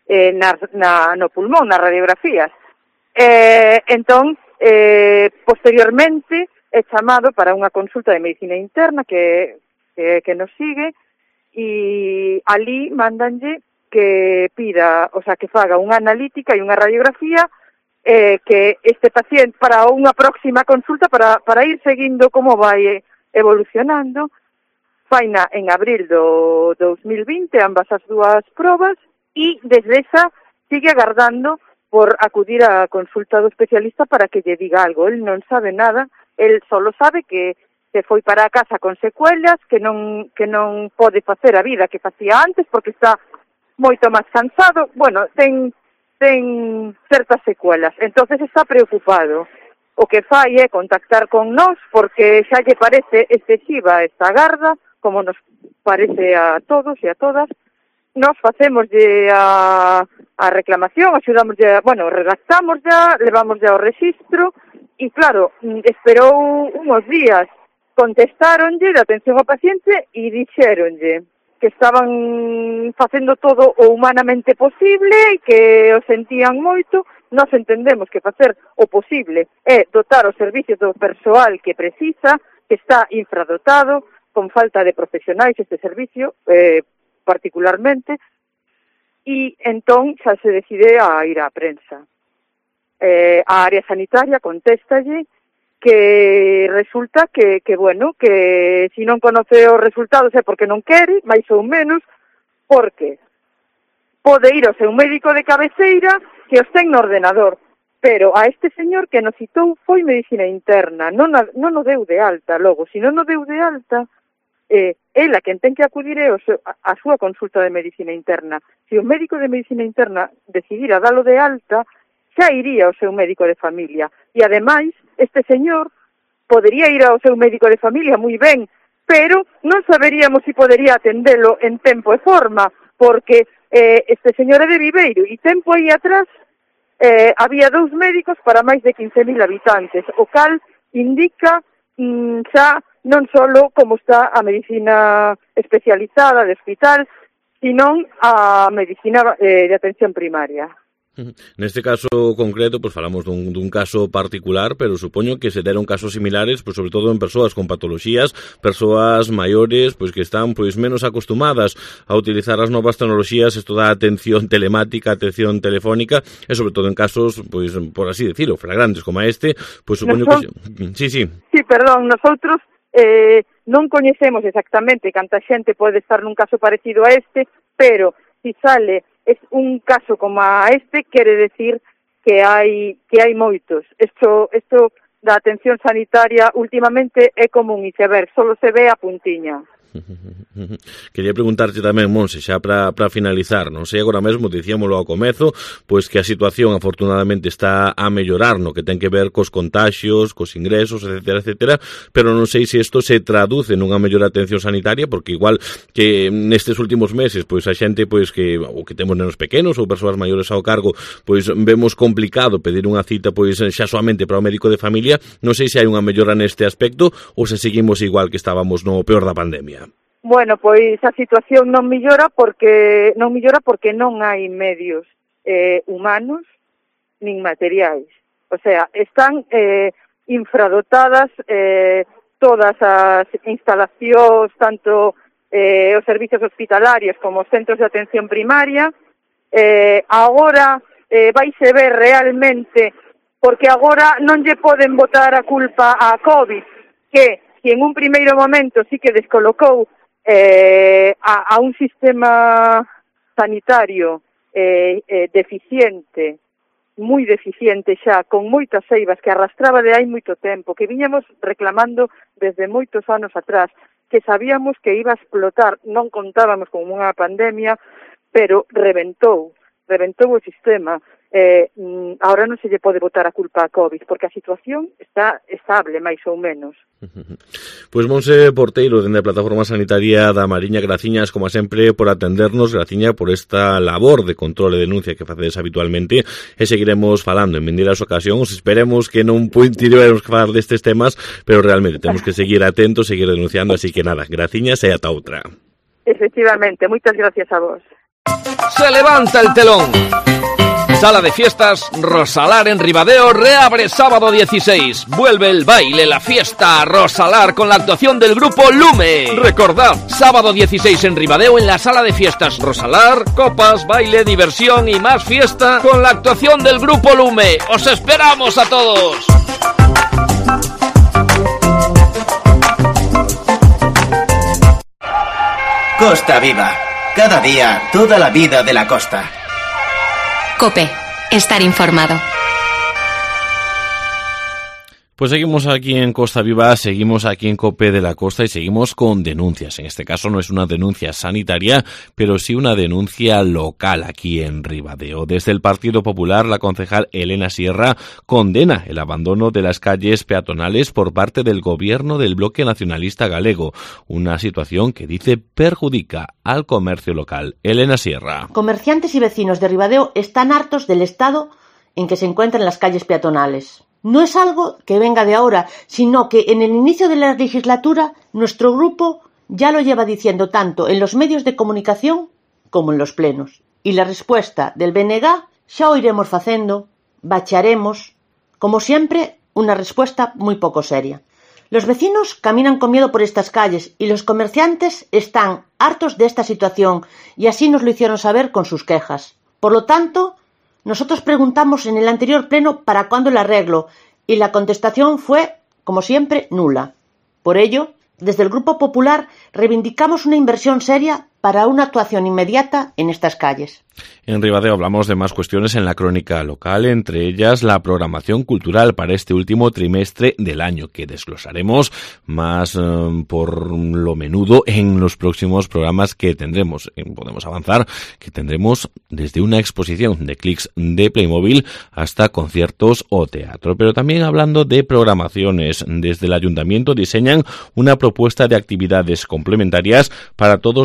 no pulmón, nas radiografías. Entón, posteriormente, é chamado para unha consulta de medicina interna que nos sigue e ali mandanlle que pida, o sea, que faga unha analítica e unha radiografía que este paciente para unha próxima consulta para ir seguindo como vai evolucionando. Faina en abril do 2020 ambas as dúas probas e desde esa sigue agardando por acudir á consulta do especialista para que lle diga algo. El non sabe nada, el solo sabe que se foi para a casa con secuelas, que non pode facer a vida que facía antes porque está moito máis cansado, bueno, ten certas secuelas, entonces está preocupado. O que fai é contactar con nós porque xa lle parece excesiva esta garda, como nos parece a todos e a todas. Nos facemos a reclamación, axudamos redactamos levamos ao rexistro e claro, esperou uns días, contestaronlle de atención ao paciente e dixéronlle que estaban facendo todo o humanamente posible e que o sentían moito. Nós entendemos que facer o posible é dotar o servicio do persoal que precisa, que está infradotado, con falta de profesionais este servicio, particularmente, e entón xa se decide a ir á prensa. A área sanitaria contéstalle que resulta que si non conoce os resultados é porque non quere, máis ou menos, porque pode ir ao seu médico de cabeceira que os ten no ordenador, pero a este señor que nos citou foi medicina interna, non o deu de alta. Logo, se non o deu de alta, ela quen ten que acudir é a súa consulta de medicina interna. Se o médico de medicina interna decidira dalo de alta, xa iría ao seu médico de familia. E, ademais, este señor podería ir ao seu médico de familia moi ben, pero non saberíamos se podería atendelo en tempo e forma, porque este señor é de Viveiro, e tempo aí atrás había 2 médicos para máis de 15.000 habitantes, o cal indica xa non só como está a medicina especializada de hospital, sino a medicina de atención primaria. Neste caso concreto, pois falamos dun caso particular, pero supoño que se deron casos similares, pois sobre todo en persoas con patoloxías, persoas maiores, pois que están pois menos acostumadas a utilizar as novas tecnoloxías, isto da atención telemática, atención telefónica, e sobre todo en casos, pois por así decirlo, flagrantes como este, pois supoño que sí. Sí, perdón, nosotros non coñecemos exactamente canta xente pode estar nun caso parecido a este, pero si sale es un caso como a este, quere decir que hai moitos. Isto da atención sanitaria últimamente é como un iceberg, solo se ve a puntiña. Quería preguntarte tamén, Monse, xa para finalizar, non sei, agora mesmo dicíamolo ao comezo, pois que a situación afortunadamente está a mellorar no que ten que ver cos contaxios, cos ingresos, etcétera, pero non sei se isto se traduce nunha mellor atención sanitaria, porque igual que nestes últimos meses, pois a xente pois que temos nenos pequenos ou persoas maiores ao cargo, pois vemos complicado pedir unha cita pois xa soamente para o médico de familia, non sei se hai unha mellora neste aspecto ou se seguimos igual que estábamos no peor da pandemia. Bueno, pois a situación non mellora porque non hai medios humanos nin materiais. O sea, están infradotadas todas as instalacións, tanto os servicios hospitalarios como os centros de atención primaria. Agora vaise ver realmente, porque agora non lle poden botar a culpa a COVID, que en un primeiro momento sí que descolocou a un sistema sanitario deficiente, moi deficiente xa, con moitas eivas que arrastraba de hai moito tempo, que viñamos reclamando desde moitos anos atrás, que sabíamos que iba a explotar, non contábamos con unha pandemia, pero reventou o sistema. Ahora non se lle pode botar a culpa a COVID, porque a situación está estable, máis ou menos. Pois Monse Porteiro, dende a Plataforma Sanitaria da Mariña, graciñas, como sempre, por atendernos, graciña por esta labor de control e denuncia que facedes habitualmente, e seguiremos falando en vindeiras ocasións. Esperemos que non tivemos que falar destes temas, pero realmente temos que seguir atentos, seguir denunciando, así que nada, graciñas e ata outra. Efectivamente, moitas gracias a vos. Se levanta el telón. Sala de fiestas Rosalar en Ribadeo reabre sábado 16. Vuelve el baile, la fiesta Rosalar con la actuación del grupo Lume. Recordad, sábado 16 en Ribadeo en la sala de fiestas Rosalar, copas, baile, diversión y más fiesta con la actuación del grupo Lume. ¡Os esperamos a todos! Costa Viva. Cada día, toda la vida de la costa. COPE. Estar informado. Pues seguimos aquí en Costa Viva, seguimos aquí en COPE de la Costa y seguimos con denuncias. En este caso no es una denuncia sanitaria, pero sí una denuncia local aquí en Ribadeo. Desde el Partido Popular, la concejal Elena Sierra condena el abandono de las calles peatonales por parte del gobierno del bloque nacionalista galego. Una situación que dice perjudica al comercio local. Elena Sierra. Comerciantes y vecinos de Ribadeo están hartos del estado en que se encuentran las calles peatonales. No es algo que venga de ahora, sino que en el inicio de la legislatura nuestro grupo ya lo lleva diciendo tanto en los medios de comunicación como en los plenos. Y la respuesta del BNG xa o iremos facendo, bacharemos, como siempre, una respuesta muy poco seria. Los vecinos caminan con miedo por estas calles y los comerciantes están hartos de esta situación y así nos lo hicieron saber con sus quejas. Por lo tanto, nosotros preguntamos en el anterior pleno para cuándo el arreglo y la contestación fue, como siempre, nula. Por ello, desde el Grupo Popular reivindicamos una inversión seria para una actuación inmediata en estas calles. En Ribadeo hablamos de más cuestiones en la crónica local, entre ellas la programación cultural para este último trimestre del año, que desglosaremos más por lo menudo en los próximos programas que tendremos. Podemos avanzar que tendremos desde una exposición de clics de Playmobil hasta conciertos o teatro. Pero también hablando de programaciones, desde el Ayuntamiento diseñan una propuesta de actividades complementarias para todos los centros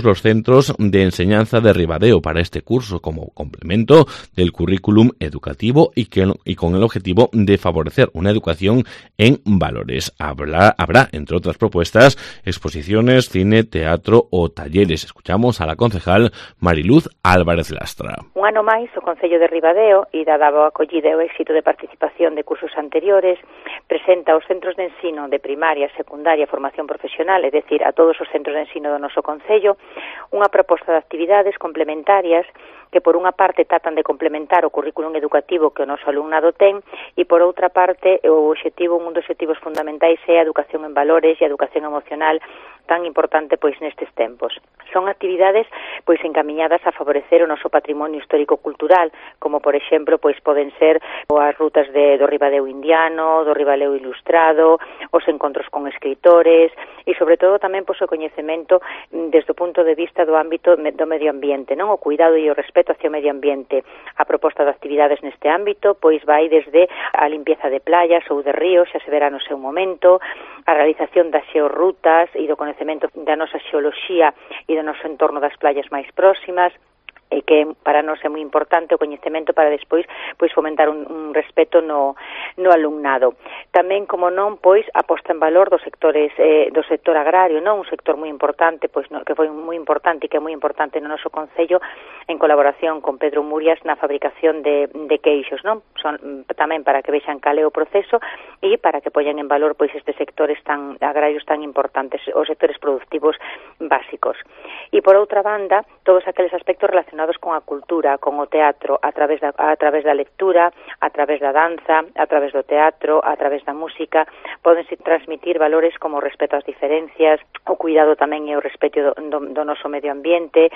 centros de enseñanza de Ribadeo para este curso como complemento del currículum educativo y con el objetivo de favorecer una educación en valores. Habrá, entre otras propuestas, exposiciones, cine, teatro o talleres. Escuchamos a la concejal Mariluz Álvarez Lastra. Un ano máis, o Concello de Ribadeo, e dada a acollida e o éxito de participación de cursos anteriores, presenta aos centros de ensino de primaria, secundaria, formación profesional, é dicir, a todos os centros de ensino do noso Concello, unha proposta de actividades complementarias que por unha parte tratan de complementar o currículum educativo que o noso alumnado ten e por outra parte un dos obxectivos fundamentais é a educación en valores e a educación emocional tan importante pois nestes tempos. Son actividades pois encamiñadas a favorecer o noso patrimonio histórico-cultural, como por exemplo pois poden ser as rutas do Ribadeo indiano, do Ribadeo ilustrado, os encontros con escritores e sobre todo tamén pois o coñecemento desde o punto de vista do ámbito do medio ambiente, non? O cuidado e o respeto hacia o medio ambiente. A proposta de actividades neste ámbito pois vai desde a limpieza de playas ou de ríos, xa se verá no seu momento, a realización das xeorrutas e do conhecemento da nosa xeoloxía e do noso entorno das playas máis próximas, e que para nós é moi importante o coñecemento para despois pois fomentar un respeto no alumnado. Tamén, como non, pois a posta en valor dos sectores do sector agrario, non? Un sector moi importante, pois que foi moi importante e que é moi importante no noso concello en colaboración con Pedro Murias na fabricación de queixos, non? Son tamén para que vexan cal é o proceso e para que poñan en valor pois estes sectores tan agrarios tan importantes, os sectores productivos básicos. E por outra banda, todos aqueles aspectos relacionados con a cultura, con o teatro, a través da lectura, a través da danza, a través do teatro, a través da música, podense transmitir valores como o respeto ás diferencias, o cuidado tamén e o respeto do noso medio ambiente,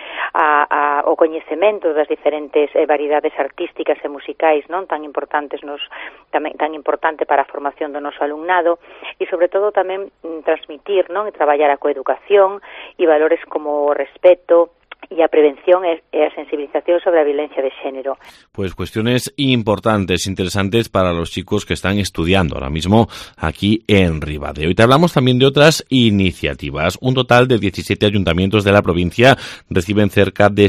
o coñecemento das diferentes variedades artísticas e musicais, non tan importantes tan importante para a formación do noso alumnado, e sobre todo tamén transmitir, non, e traballar a coeducación e valores como o respeto y a prevención e a sensibilización sobre la violencia de género. Pues cuestiones importantes, interesantes para los chicos que están estudiando ahora mismo aquí en Ribadeo. Y te hablamos también de otras iniciativas. Un total de 17 ayuntamientos de la provincia reciben cerca de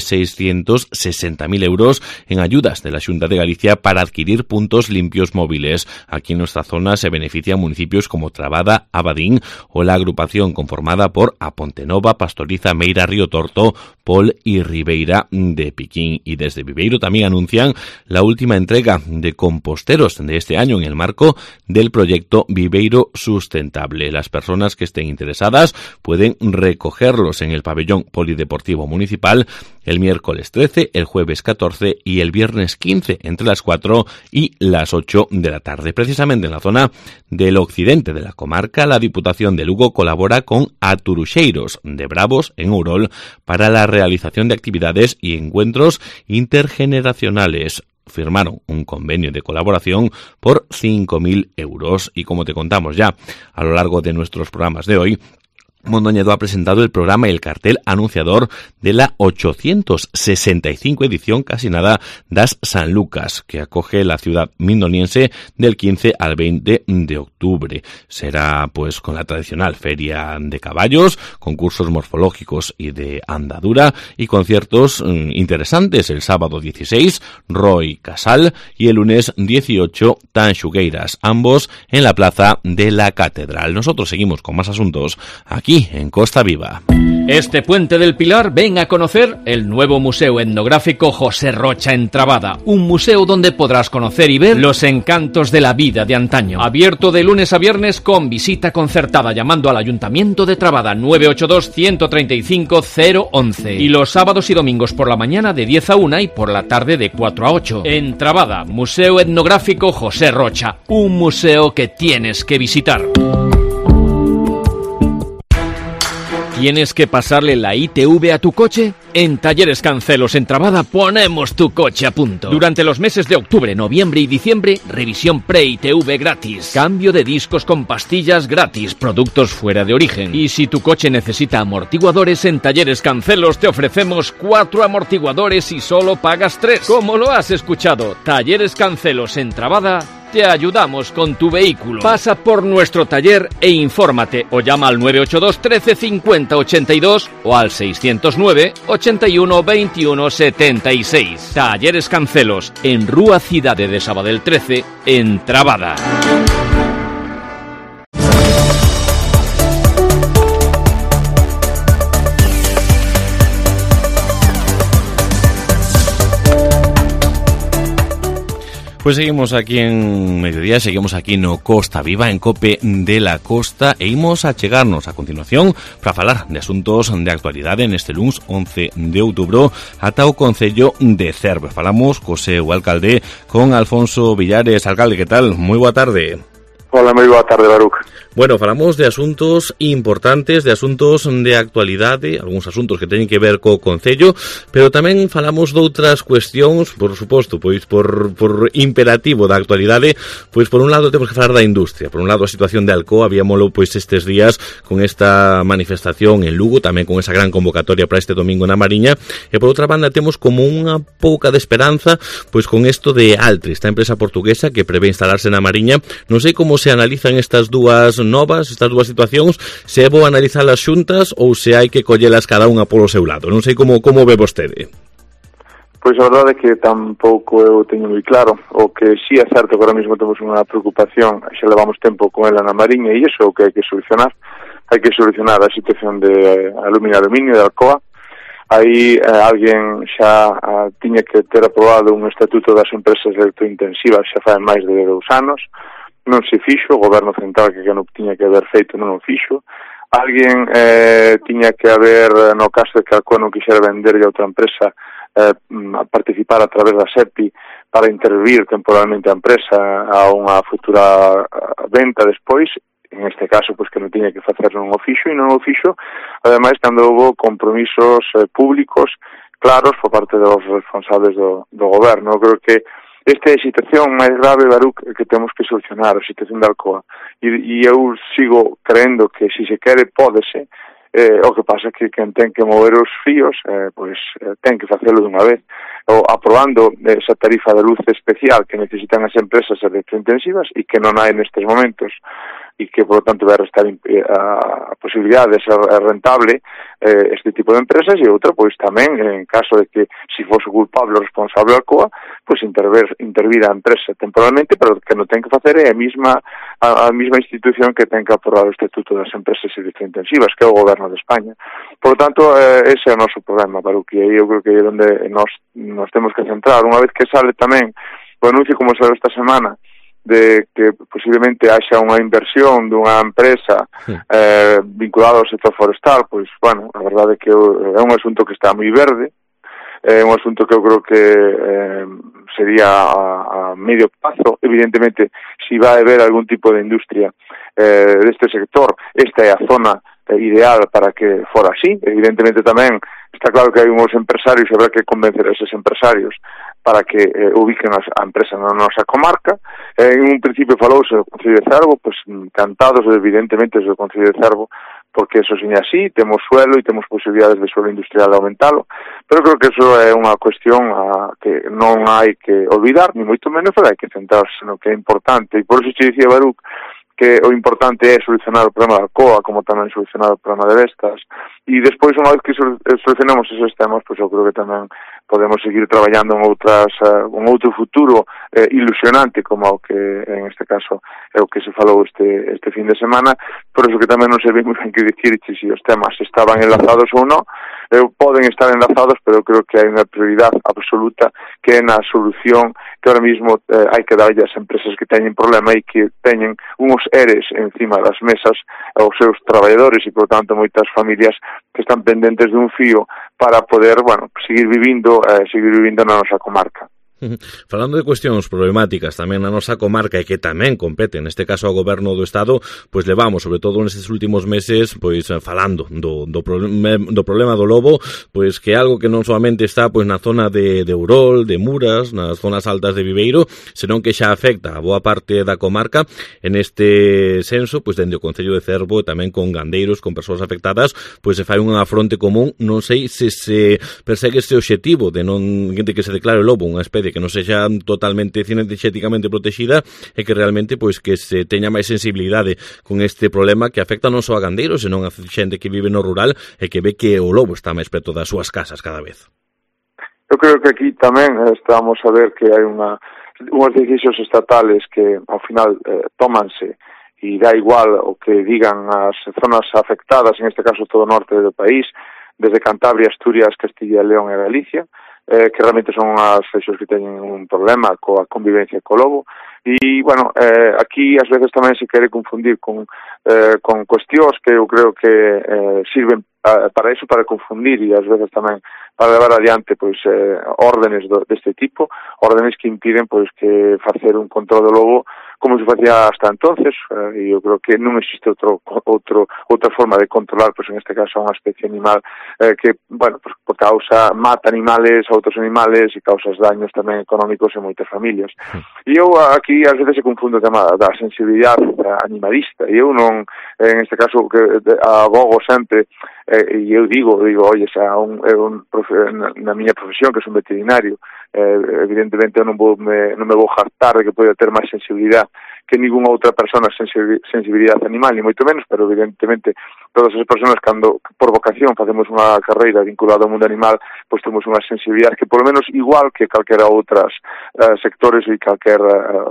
660.000 euros en ayudas de la Xunta de Galicia para adquirir puntos limpios móviles. Aquí en nuestra zona se benefician municipios como Trabada, Abadín o la agrupación conformada por A Pontenova, Pastoriza, Meira, Río Torto, Pol y Ribeira de Piquín. Y desde Viveiro también anuncian la última entrega de composteros de este año en el marco del proyecto Viveiro Sustentable. Las personas que estén interesadas pueden recogerlos en el pabellón polideportivo municipal el miércoles 13, el jueves 14 y el viernes 15 entre las 4 y las 8 de la tarde. Precisamente en la zona del occidente de la comarca, la Diputación de Lugo colabora con Aturuxeiros de Bravos en Ourol para la realización de actividades y encuentros intergeneracionales. Firmaron un convenio de colaboración por 5.000 euros y como te contamos ya a lo largo de nuestros programas de hoy, Mondoñedo ha presentado el programa y el cartel anunciador de la 865 edición, casi nada, das San Lucas, que acoge la ciudad mindoniense del 15 al 20 de octubre. Será pues con la tradicional feria de caballos, concursos morfológicos y de andadura y conciertos interesantes el sábado 16, Roy Casal, y el lunes 18, Tanxugueiras, ambos en la plaza de la Catedral. Nosotros seguimos con más asuntos aquí en Costa Viva. Este Puente del Pilar ven a conocer el nuevo Museo Etnográfico José Rocha en Trabada, un museo donde podrás conocer y ver los encantos de la vida de antaño. Abierto de lunes a viernes con visita concertada llamando al Ayuntamiento de Trabada 982-135-011 y los sábados y domingos por la mañana de 10 a 1 y por la tarde de 4 a 8. En Trabada, Museo Etnográfico José Rocha, un museo que tienes que visitar. ¿Tienes que pasarle la ITV a tu coche? En Talleres Cancelos en Trabada ponemos tu coche a punto. Durante los meses de octubre, noviembre y diciembre, revisión pre-ITV gratis. Cambio de discos con pastillas gratis, productos fuera de origen. Y si tu coche necesita amortiguadores, en Talleres Cancelos te ofrecemos 4 amortiguadores y solo pagas 3. Como lo has escuchado, Talleres Cancelos en Trabada te ayudamos con tu vehículo. Pasa por nuestro taller e infórmate o llama al 982 13 50 82 o al 609 81 21 76. Talleres Cancelos, en Rúa Cidade de Sabadell 13, en Trabada. Pues seguimos aquí en Mediodía, seguimos aquí no Costa Viva, en Cope de la Costa, e imos a chegarnos a continuación para falar de asuntos de actualidade neste luns 11 de outubro ata o Concello de Cervo. Falamos co seu alcalde, con Alfonso Villares. Alcalde, que tal? Moi boa tarde. Hola, moi boa tarde, Baruch. Bueno, falamos de asuntos importantes, de asuntos de actualidade, algúns asuntos que teñen que ver co Concello, pero tamén falamos de outras cuestións, por suposto, pois por imperativo da actualidade, pois por un lado temos que falar da industria, por un lado a situación de Alcoa, habíamolo pois estes días con esta manifestación en Lugo, tamén con esa gran convocatoria para este domingo na Mariña, e por outra banda temos como unha pouca de esperanza, pois con isto de Altri, esta empresa portuguesa que prevé instalarse na Mariña. Non sei como se analizan estas dúas novas, estas dúas situacións, se é bo analizalas xuntas ou se hai que collelas cada unha polo seu lado. Non sei como ve vostede. Pois a verdade é que tampouco eu teño moi claro. O que sí é certo que agora mesmo temos unha preocupación, xa levamos tempo con ela na Mariña, e iso é o que hai que solucionar. Hai que solucionar a situación de aluminio de Alcoa. Aí alguén xa tiña que ter aprobado un estatuto das empresas electrointensivas xa fai máis de 2 anos. Non se fixo, o goberno central que non tiña que haber feito non o fixo. Alguén tiña que haber, no caso de que Alcoa non quixera vender a outra empresa, a participar a través da SEPI para intervir temporalmente a empresa a unha futura venta despois. En este caso, pois que non tiña que facer non o fixo, e non o fixo, ademais, cando houve compromisos públicos claros por parte dos responsables do goberno. Eu creo que esta é a situación máis grave, Baruch, que temos que solucionar, a situación de Alcoa. E eu sigo creendo que, se se quere, pódese. O que pasa é que quen ten que mover os fíos, ten que facelo dunha vez. Aprobando esa tarifa de luz especial que necesitan as empresas electrointensivas e que non hai nestes momentos, e que, por lo tanto, vai restar a posibilidade de ser rentable este tipo de empresas, e outra, pois tamén, en caso de que, se fose culpable o responsable da Alcoa, pois intervir a empresa temporalmente, pero que non ten que facer é a mesma institución que ten que aprobar o estatuto das empresas electrointensivas, que é o goberno de España. Por lo tanto, ese é o noso problema, Baruch, e aí eu creo que é onde nos temos que centrar. Unha vez que sale tamén o anuncio, como sale esta semana, de que posiblemente haxa unha inversión dunha empresa vinculada ao sector forestal, pois, bueno, a verdade é que é un asunto que está moi verde, é un asunto que eu creo que sería a medio plazo. Evidentemente, se vai haber algún tipo de industria deste sector, esta é a zona ideal para que fora así. Evidentemente tamén está claro que hai uns empresarios, e habrá que convencer a esos empresarios para que ubiquen a empresa na nosa comarca. En un principio falouse do Concello de Cervo, pois encantados evidentemente do Concello de Cervo, porque eso seña así, temos suelo e temos posibilidades de suelo industrial de aumentalo, pero creo que eso é unha cuestión que non hai que olvidar, ni moito menos, pero hai que centrarse no que é importante. E por eso te dicía, Baruch, que o importante é solucionar o problema da Alcoa, como tamén solucionar o problema de Vestas, e despois, unha vez que solucionamos esos temas, pois eu creo que tamén podemos seguir traballando en outro futuro ilusionante, como o que en este caso é o que se falou este fin de semana. Por eso que tamén non sei ben moi ben que dicir se os temas estaban enlazados ou non. Poden estar enlazados, pero eu creo que hai unha prioridade absoluta que é na solución que ahora mismo hai que darlle ás empresas que teñen problema e que teñen uns ERES encima das mesas aos seus traballadores, e, por tanto, moitas familias que están pendentes de un fío para poder, seguir vivindo na nosa comarca. Falando de cuestións problemáticas tamén na nosa comarca e que tamén competen, neste caso ao goberno do Estado, pois levamos, sobre todo nestes últimos meses, pois falando do problema do lobo, pois que é algo que non solamente está pois na zona de Ourol, de Muras, nas zonas altas de Viveiro, senón que xa afecta a boa parte da comarca. En este senso, pois dende o Concello de Cervo e tamén con gandeiros, con persoas afectadas, pois se fai unha fronte común. Non sei se persegue este obxectivo de que se declare o lobo unha especie de que non sexa totalmente cinegéticamente protexida e que realmente pois que se teña máis sensibilidade con este problema que afecta non só a gandeiros, senón a xente que vive no rural e que ve que o lobo está máis preto das súas casas cada vez. Eu creo que aquí tamén estamos a ver que hai unhas decisións estatales que ao final tómanse e dá igual o que digan as zonas afectadas, en este caso todo o norte do país, desde Cantabria, Asturias, Castilla e León e Galicia, que realmente son as rexións que teñen un problema coa convivencia co lobo. E, bueno, aquí ás veces tamén se quere confundir con cuestións que eu creo que sirven para iso, para confundir e ás veces tamén para levar adiante pois órdenes deste tipo, órdenes que impiden pois que facer un control do lobo como se facía hasta entonces, e eu creo que non existe outra forma de controlar, pois en este caso unha especie animal que, bueno, pues, por causa mata animales, outros animales e causas daños tamén económicos en moitas familias. E eu aquí ás veces se confundo o tema da sensibilidade animalista, e eu non, en este caso, que abogo sempre, e eu digo, oye, na miña profesión, que son veterinario, evidentemente eu non me vou jartar de que poida ter máis sensibilidade que ninguna outra persona sensibilidade animal, ni moito menos, pero evidentemente todas as persoas cando por vocación facemos unha carreira vinculada ao mundo animal, pois temos unha sensibilidade que polo menos igual que calquera outras sectores e calquera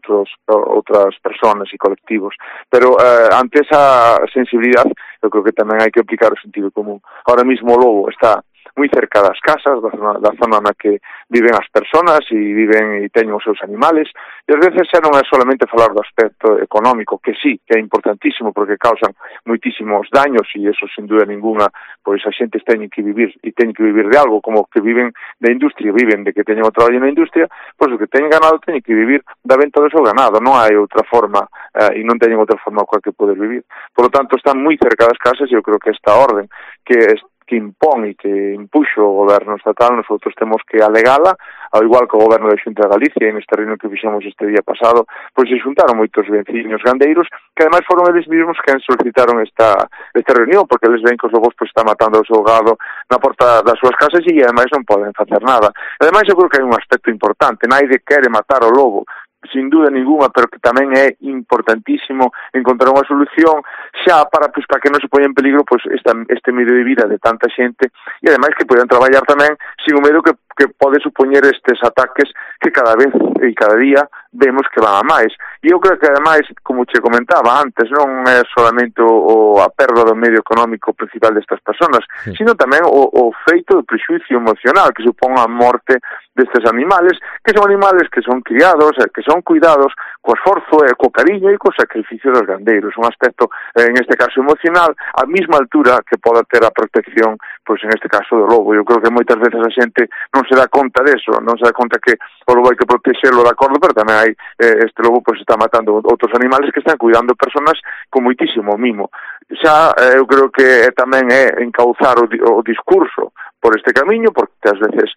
outras persoas e colectivos. Pero ante esa sensibilidade, eu creo que tamén hai que aplicar o sentido común. Ahora mismo o lobo está moi cerca das casas, da zona na que viven as persoas e viven e teñen os seus animales, e ás veces xa non é solamente falar do aspecto económico, que sí, que é importantísimo porque causan moitísimos daños e eso sin duda ninguna, pois a xente teñen que vivir e teñen que vivir de algo, como que viven da industria, viven de que teñen o traballo na industria, pois o que teñen ganado teñen que vivir da venta do seu ganado, non hai outra forma e non teñen outra forma coa que poder vivir. Por lo tanto, están moi cerca das casas e eu creo que esta orden que impón e que impuxo o goberno estatal, nosotros temos que alegala, ao igual que o goberno da Xunta de Galicia, en esta reunión que fixemos este día pasado, pois se xuntaron moitos veciños gandeiros, que ademais foron eles mesmos que solicitaron esta reunión, porque eles ven que os lobos pois está matando o seu gado na porta das súas casas e ademais non poden facer nada. Ademais, eu creo que hai un aspecto importante, naide quere matar o lobo, sin duda ninguna, pero que tamén é importantísimo encontrar unha solución xa para que non se poña en peligro pois este medio de vida de tanta xente e ademais que poden traballar tamén sin o medo que pode supoñer estes ataques que cada vez e cada día vemos que van a máis. E eu creo que ademais, como che comentaba antes, non é solamente a perda do medio económico principal destas persoas, sino tamén o feito do prexuicio emocional que supón a morte destes animales, que son animales que son criados, que son cuidados co esforzo e co cariño e co sacrificio dos gandeiros, un aspecto, en este caso emocional, a mesma altura que poda ter a protección, pois en este caso do lobo. Eu creo que moitas veces a xente non se dá conta deso, non se dá conta que o lobo hai que protexerlo de acordo, pero tamén hai este lobo pois está matando outros animales que están cuidando persoas con moitísimo mimo. Xa eu creo que tamén é encauzar o discurso por este camiño, porque ás veces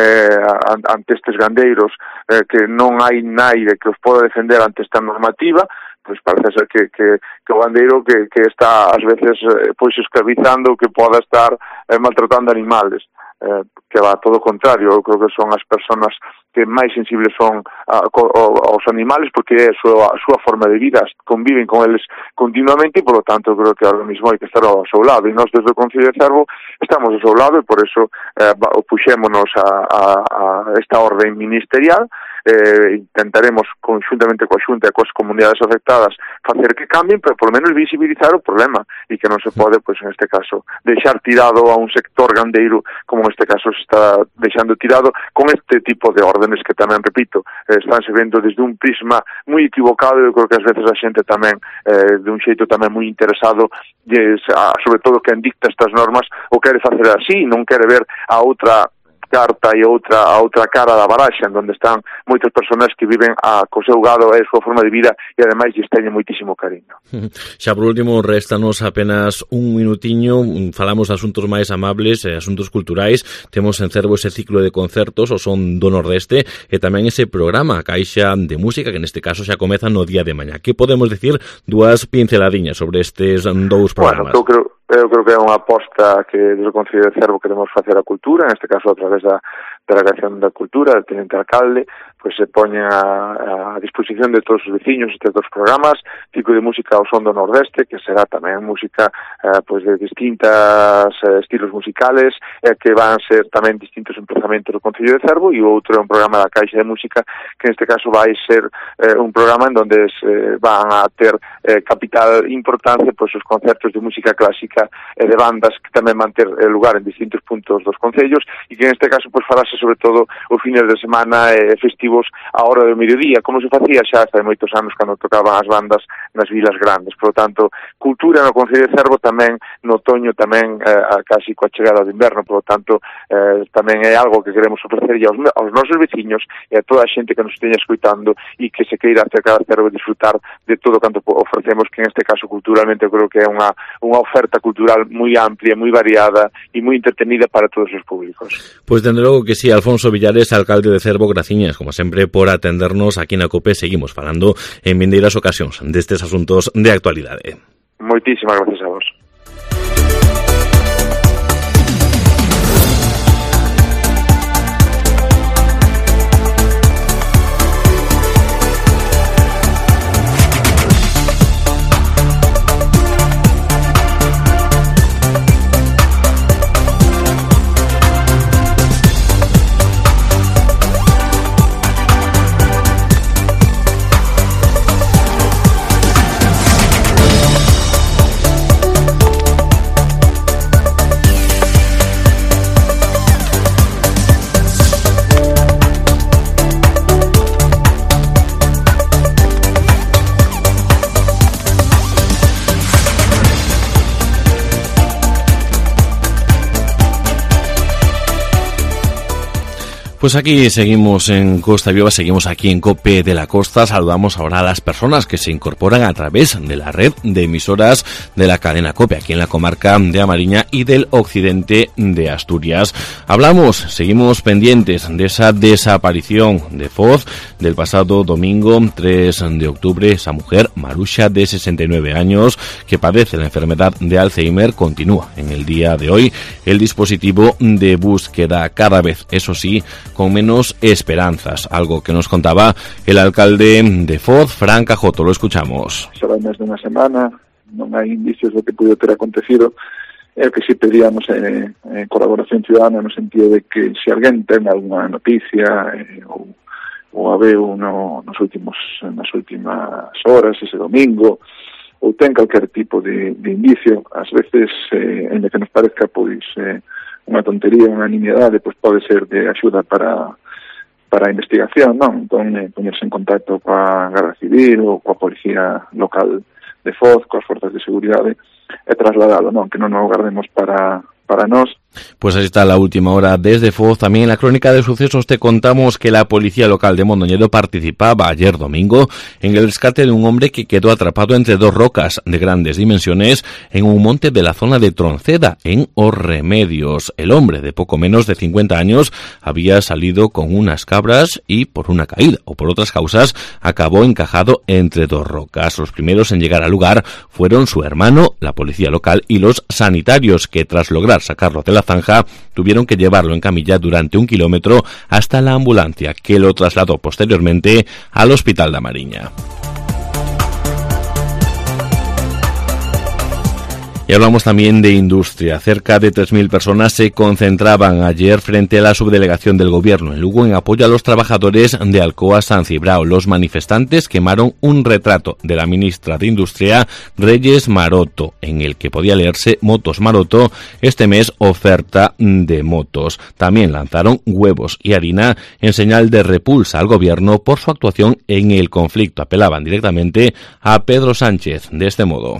ante estes gandeiros que non hai naide que os poda defender ante esta normativa, pois parece ser que o gandeiro que está ás veces pois escravizando, que poda estar maltratando animales, que va todo o contrario. Eu creo que son as persoas que máis sensibles son aos animales, porque é a súa forma de vida, conviven con eles continuamente e, por lo tanto, eu creo que ahora mismo hai que estar ao seu lado, e nós desde o Concello de Cervo estamos ao seu lado e por eso puxémonos a esta orden ministerial. Intentaremos conjuntamente coa Xunta e coas comunidades afectadas facer que cambien, pero por lo menos visibilizar o problema e que non se pode, pois en este caso, deixar tirado a un sector gandeiro como neste caso se está deixando tirado con este tipo de órdenes que tamén, repito, estánse vendo desde un prisma moi equivocado. Eu creo que ás veces a xente tamén de un xeito tamén moi interesado, sobre todo quen dicta estas normas, o quere facer así, non quere ver a outra carta e a outra cara da baraxa, en onde están moitas persoas que viven co seu gado e a súa forma de vida e ademais lles teñen moitísimo cariño. Xa por último, réstanos apenas un minutiño, falamos de asuntos máis amables, asuntos culturais. Temos en Cervo ese ciclo de concertos, o Son do Nordeste, e tamén ese programa Caixa de Música, que neste caso xa comeza no día de mañá. Que podemos dicir dúas pinceladiñas sobre estes dous programas? Bueno, eu creo que é unha aposta que desde o Concello de Cervo queremos facer a cultura, neste caso a través da Delegación da Cultura, del Teniente Alcalde, pois se poñen a disposición de todos os veciños estes dos programas, tipo de música ao son do Nordeste, que será tamén música pois de distintas estilos musicales, que van ser tamén distintos emplazamentos do Concello de Cervo, e o outro é un programa da Caixa de Música, que neste caso vai ser un programa en donde se van a ter capital importancia pois os concertos de música clásica e de bandas que tamén van ter lugar en distintos puntos dos concellos, e que neste caso pois farase sobre todo os fines de semana festivos a hora do mediodía, como se facía xa hasta de moitos anos cando tocaban as bandas nas vilas grandes. Por lo tanto, cultura no Concello de Cervo tamén no otoño, tamén casi coa chegada do inverno. Por lo tanto, tamén é algo que queremos ofrecer aos nosos veciños e a toda a xente que nos esteña escoitando e que se queira acercar a Cervo e disfrutar de todo canto ofrecemos, que en este caso culturalmente eu creo que é unha oferta cultural moi amplia, moi variada e moi entretenida para todos os públicos. Pues desde logo que sí. Alfonso Villares, alcalde de Cervo, graciñas, como sempre, por atendernos aquí na COPE. Seguimos falando en vindeiras ocasións destes asuntos de actualidade. Moitísimas gracias a vos. Pues aquí seguimos en Costa Viva, seguimos aquí en COPE de la Costa. Saludamos ahora a las personas que se incorporan a través de la red de emisoras de la cadena COPE, aquí en la comarca de A Mariña y del occidente de Asturias. Seguimos pendientes de esa desaparición de Foz del pasado domingo 3 de octubre. Esa mujer, Marusha, de 69 años, que padece la enfermedad de Alzheimer, continúa en el día de hoy el dispositivo de búsqueda, cada vez, eso sí, con menos esperanzas, algo que nos contaba el alcalde de Foz, Fran Cajoto. Lo escuchamos. Xa vai máis dunha semana, non hai indicios de que pudo ter acontecido. É o que si pedíamos colaboración ciudadana no sentido de que se alguén ten alguna noticia ou a veu nas últimas horas, ese domingo, ou ten calquer tipo de indicio, ás veces, en que nos parezca pois unha tontería, unha nimiedade, pois pode ser de axuda para a investigación, non? Entón, poñerse en contacto coa Garda Civil ou coa Policía Local de Foz, coas forzas de seguridade, e trasladalo, non? Que non o guardemos para nós. Pues ahí está la última hora desde Foz. También en la crónica de sucesos te contamos que la policía local de Mondoñedo participaba ayer domingo en el rescate de un hombre que quedó atrapado entre dos rocas de grandes dimensiones en un monte de la zona de Tronceda, en Os Remedios. El hombre, de poco menos de 50 años, había salido con unas cabras y por una caída o por otras causas acabó encajado entre dos rocas. Los primeros en llegar al lugar fueron su hermano, la policía local y los sanitarios, que tras lograr sacarlo de la zanja tuvieron que llevarlo en camilla durante 1 kilómetro hasta la ambulancia, que lo trasladó posteriormente al Hospital de A Mariña. Y hablamos también de industria. Cerca de 3.000 personas se concentraban ayer frente a la subdelegación del Gobierno en Lugo en apoyo a los trabajadores de Alcoa San Cibrao. Los manifestantes quemaron un retrato de la ministra de Industria, Reyes Maroto, en el que podía leerse Motos Maroto, este mes oferta de motos. También lanzaron huevos y harina en señal de repulsa al Gobierno por su actuación en el conflicto. Apelaban directamente a Pedro Sánchez de este modo.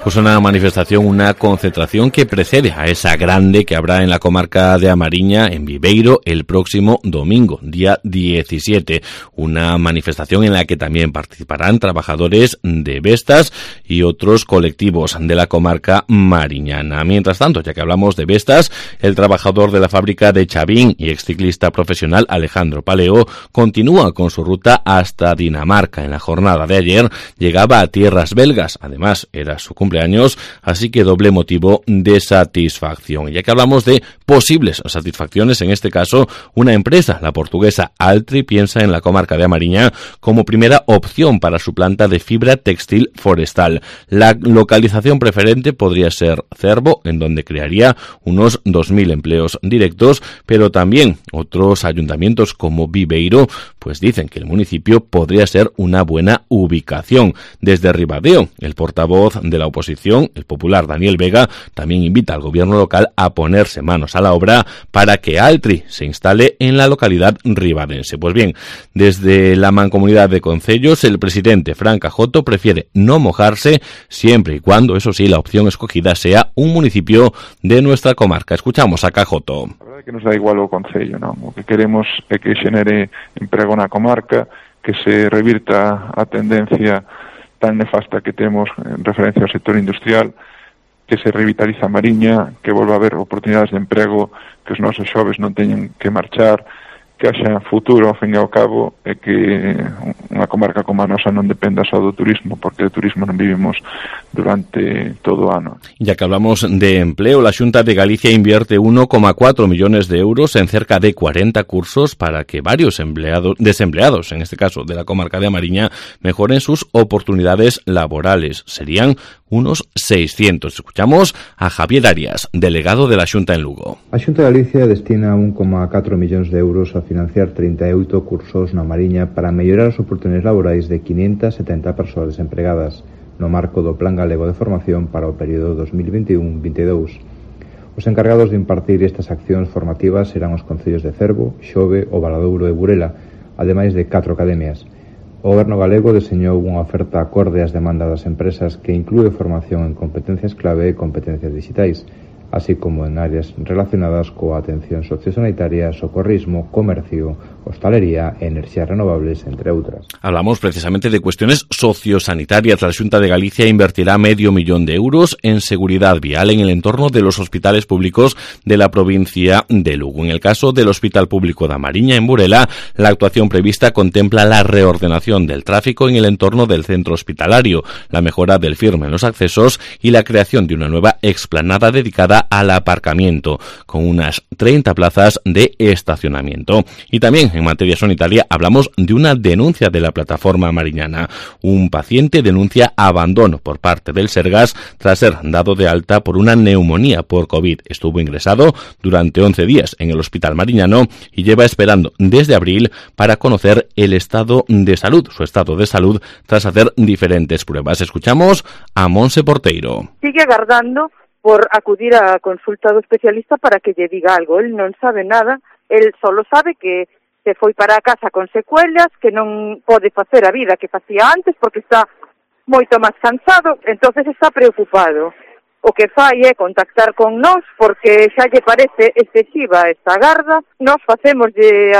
pues una manifestación, una concentración que precede a esa grande que habrá en la comarca de Amariña, en Viveiro, el próximo domingo, día 17. Una manifestación en la que también participarán trabajadores de Vestas y otros colectivos de la comarca mariñana. Mientras tanto, ya que hablamos de Vestas, el trabajador de la fábrica de Chavín y exciclista profesional Alejandro Paleo continúa con su ruta hasta Dinamarca. En la jornada de ayer llegaba a tierras belgas, además era su cumpleaños, así que doble motivo de satisfacción. Ya que hablamos de posibles satisfacciones, en este caso una empresa, la portuguesa Altri, piensa en la comarca de Amariña como primera opción para su planta de fibra textil forestal. La localización preferente podría ser Cervo, en donde crearía unos 2.000 empleos directos, pero también otros ayuntamientos como Viveiro pues dicen que el municipio podría ser una buena ubicación. Desde Ribadeo, el portavoz de la oposición, el popular Daniel Vega, también invita al gobierno local a ponerse manos a la obra para que Altri se instale en la localidad ribadense. Pues bien, desde la Mancomunidad de Concellos, el presidente Fran Cajoto prefiere no mojarse siempre y cuando, eso sí, la opción escogida sea un municipio de nuestra comarca. Escuchamos a Cajoto. A verdade é que nos dá igual o concello, non? O que queremos é que xenere emprego na comarca, que se revirta a tendencia tan nefasta que temos en referencia ao sector industrial, que se revitaliza a Mariña, que volva a haber oportunidades de emprego, que os nosos xoves non teñen que marchar, que haxa futuro, ao fin e ao cabo, e que unha comarca como a nosa non dependa só do turismo, porque de turismo non vivimos durante todo o ano. Ya que hablamos de empleo, la Xunta de Galicia invierte 1,4 millones de euros en cerca de 40 cursos para que varios desempleados, en este caso de la comarca de Amariña, mejoren sus oportunidades laborales. Serían unos 600. Escuchamos a Javier Arias, delegado de la Xunta en Lugo. A Xunta de Galicia destina 1,4 millóns de euros a financiar 38 cursos na Mariña para mellorar as oportunidades laborais de 570 persoas desempregadas no marco do Plan Galego de Formación para o período 2021-22. Os encargados de impartir estas accións formativas serán os concellos de Cervo, Xove, O Valadouro e Burela, ademais de 4 academias. O Goberno galego deseñou unha oferta acorde ás demandas das empresas que inclúe formación en competencias clave e competencias digitais, así como en áreas relacionadas coa atención sociosanitaria, socorrismo, comercio, hostalería e enerxías renovables, entre outras. Hablamos precisamente de cuestiones sociosanitarias. La Xunta de Galicia invertirá $500,000 en seguridad vial en el entorno de los hospitales públicos de la provincia de Lugo. En el caso del Hospital Público de Amariña, en Burela, la actuación prevista contempla la reordenación del tráfico en el entorno del centro hospitalario, la mejora del firme en los accesos y la creación de una nueva explanada dedicada al aparcamiento, con unas 30 plazas de estacionamiento. Y también en materia sanitaria hablamos de una denuncia de la plataforma mariñana. Un paciente denuncia abandono por parte del Sergas tras ser dado de alta por una neumonía por COVID. Estuvo ingresado durante 11 días en el hospital mariñano y lleva esperando desde abril para conocer el estado de salud, su estado de salud, tras hacer diferentes pruebas. Escuchamos a Monse Porteiro. Sigue agardando por acudir a consulta do especialista para que lle diga algo. El non sabe nada, el solo sabe que se foi para a casa con secuelas, que non pode facer a vida que facía antes porque está moito máis cansado, entonces está preocupado. O que fai é contactar con nós porque xa lle parece excesiva esta garda. Nós facemos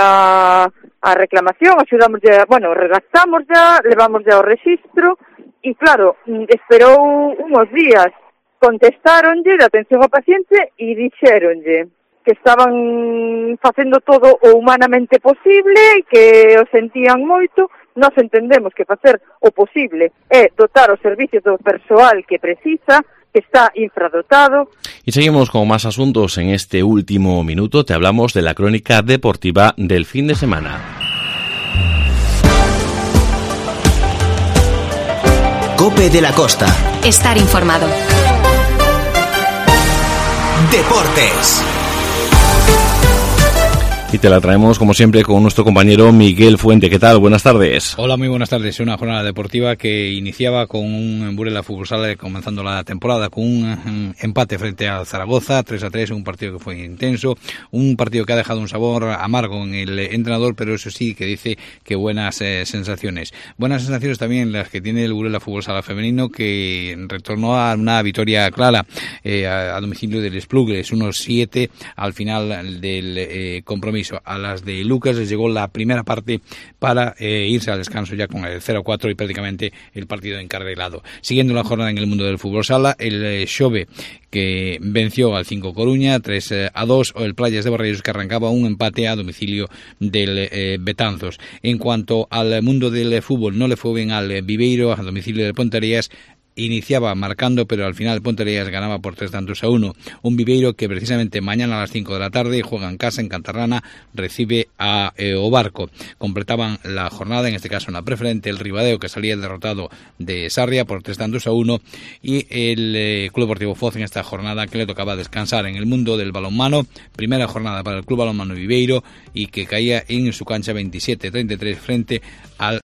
a reclamación, axudamos redactamos levamos ao registro e claro, esperou unos días. Contestaronlle de atención ao paciente e dixéronlle que estaban facendo todo o humanamente posible e que o sentían moito. Nós entendemos que facer o posible é dotar o servicio do persoal que precisa, que está infradotado. Y seguimos con más asuntos. En este último minuto te hablamos de la crónica deportiva del fin de semana. COPE de la Costa. Estar informado. Deportes. Y te la traemos, como siempre, con nuestro compañero Miguel Fuente. ¿Qué tal? Buenas tardes. Hola, muy buenas tardes. Una jornada deportiva que iniciaba con un Burela Fútbol Sala comenzando la temporada con un empate frente a Zaragoza, 3-3, un partido que fue intenso, un partido que ha dejado un sabor amargo en el entrenador, pero eso sí, que dice que buenas sensaciones. Buenas sensaciones también las que tiene el Burela Fútbol Sala femenino, que retornó a una victoria clara a domicilio del Esplugues, 1-7 al final del compromiso. A las de Lucas les llegó la primera parte para irse al descanso ya con el 0-4 y prácticamente el partido encarrilado. Siguiendo la jornada en el mundo del fútbol sala, el Xove, que venció al 5 Coruña 3-2, o el Playas de Barreiros, que arrancaba un empate a domicilio del Betanzos. En cuanto al mundo del fútbol, no le fue bien al Viveiro a domicilio de Ponteareas. Iniciaba marcando, pero al final Ponteareas ganaba por 3-1. Un Viveiro que precisamente mañana a las 5 de la tarde juega en casa, en Cantarrana, recibe a Obarco. Completaban la jornada, en este caso en la preferente, el Ribadeo, que salía derrotado de Sarria por 3-1, y el Club Deportivo Foz en esta jornada, que le tocaba descansar. En el mundo del balonmano, primera jornada para el Club Balonmano Viveiro, y que caía en su cancha 27-33 frente al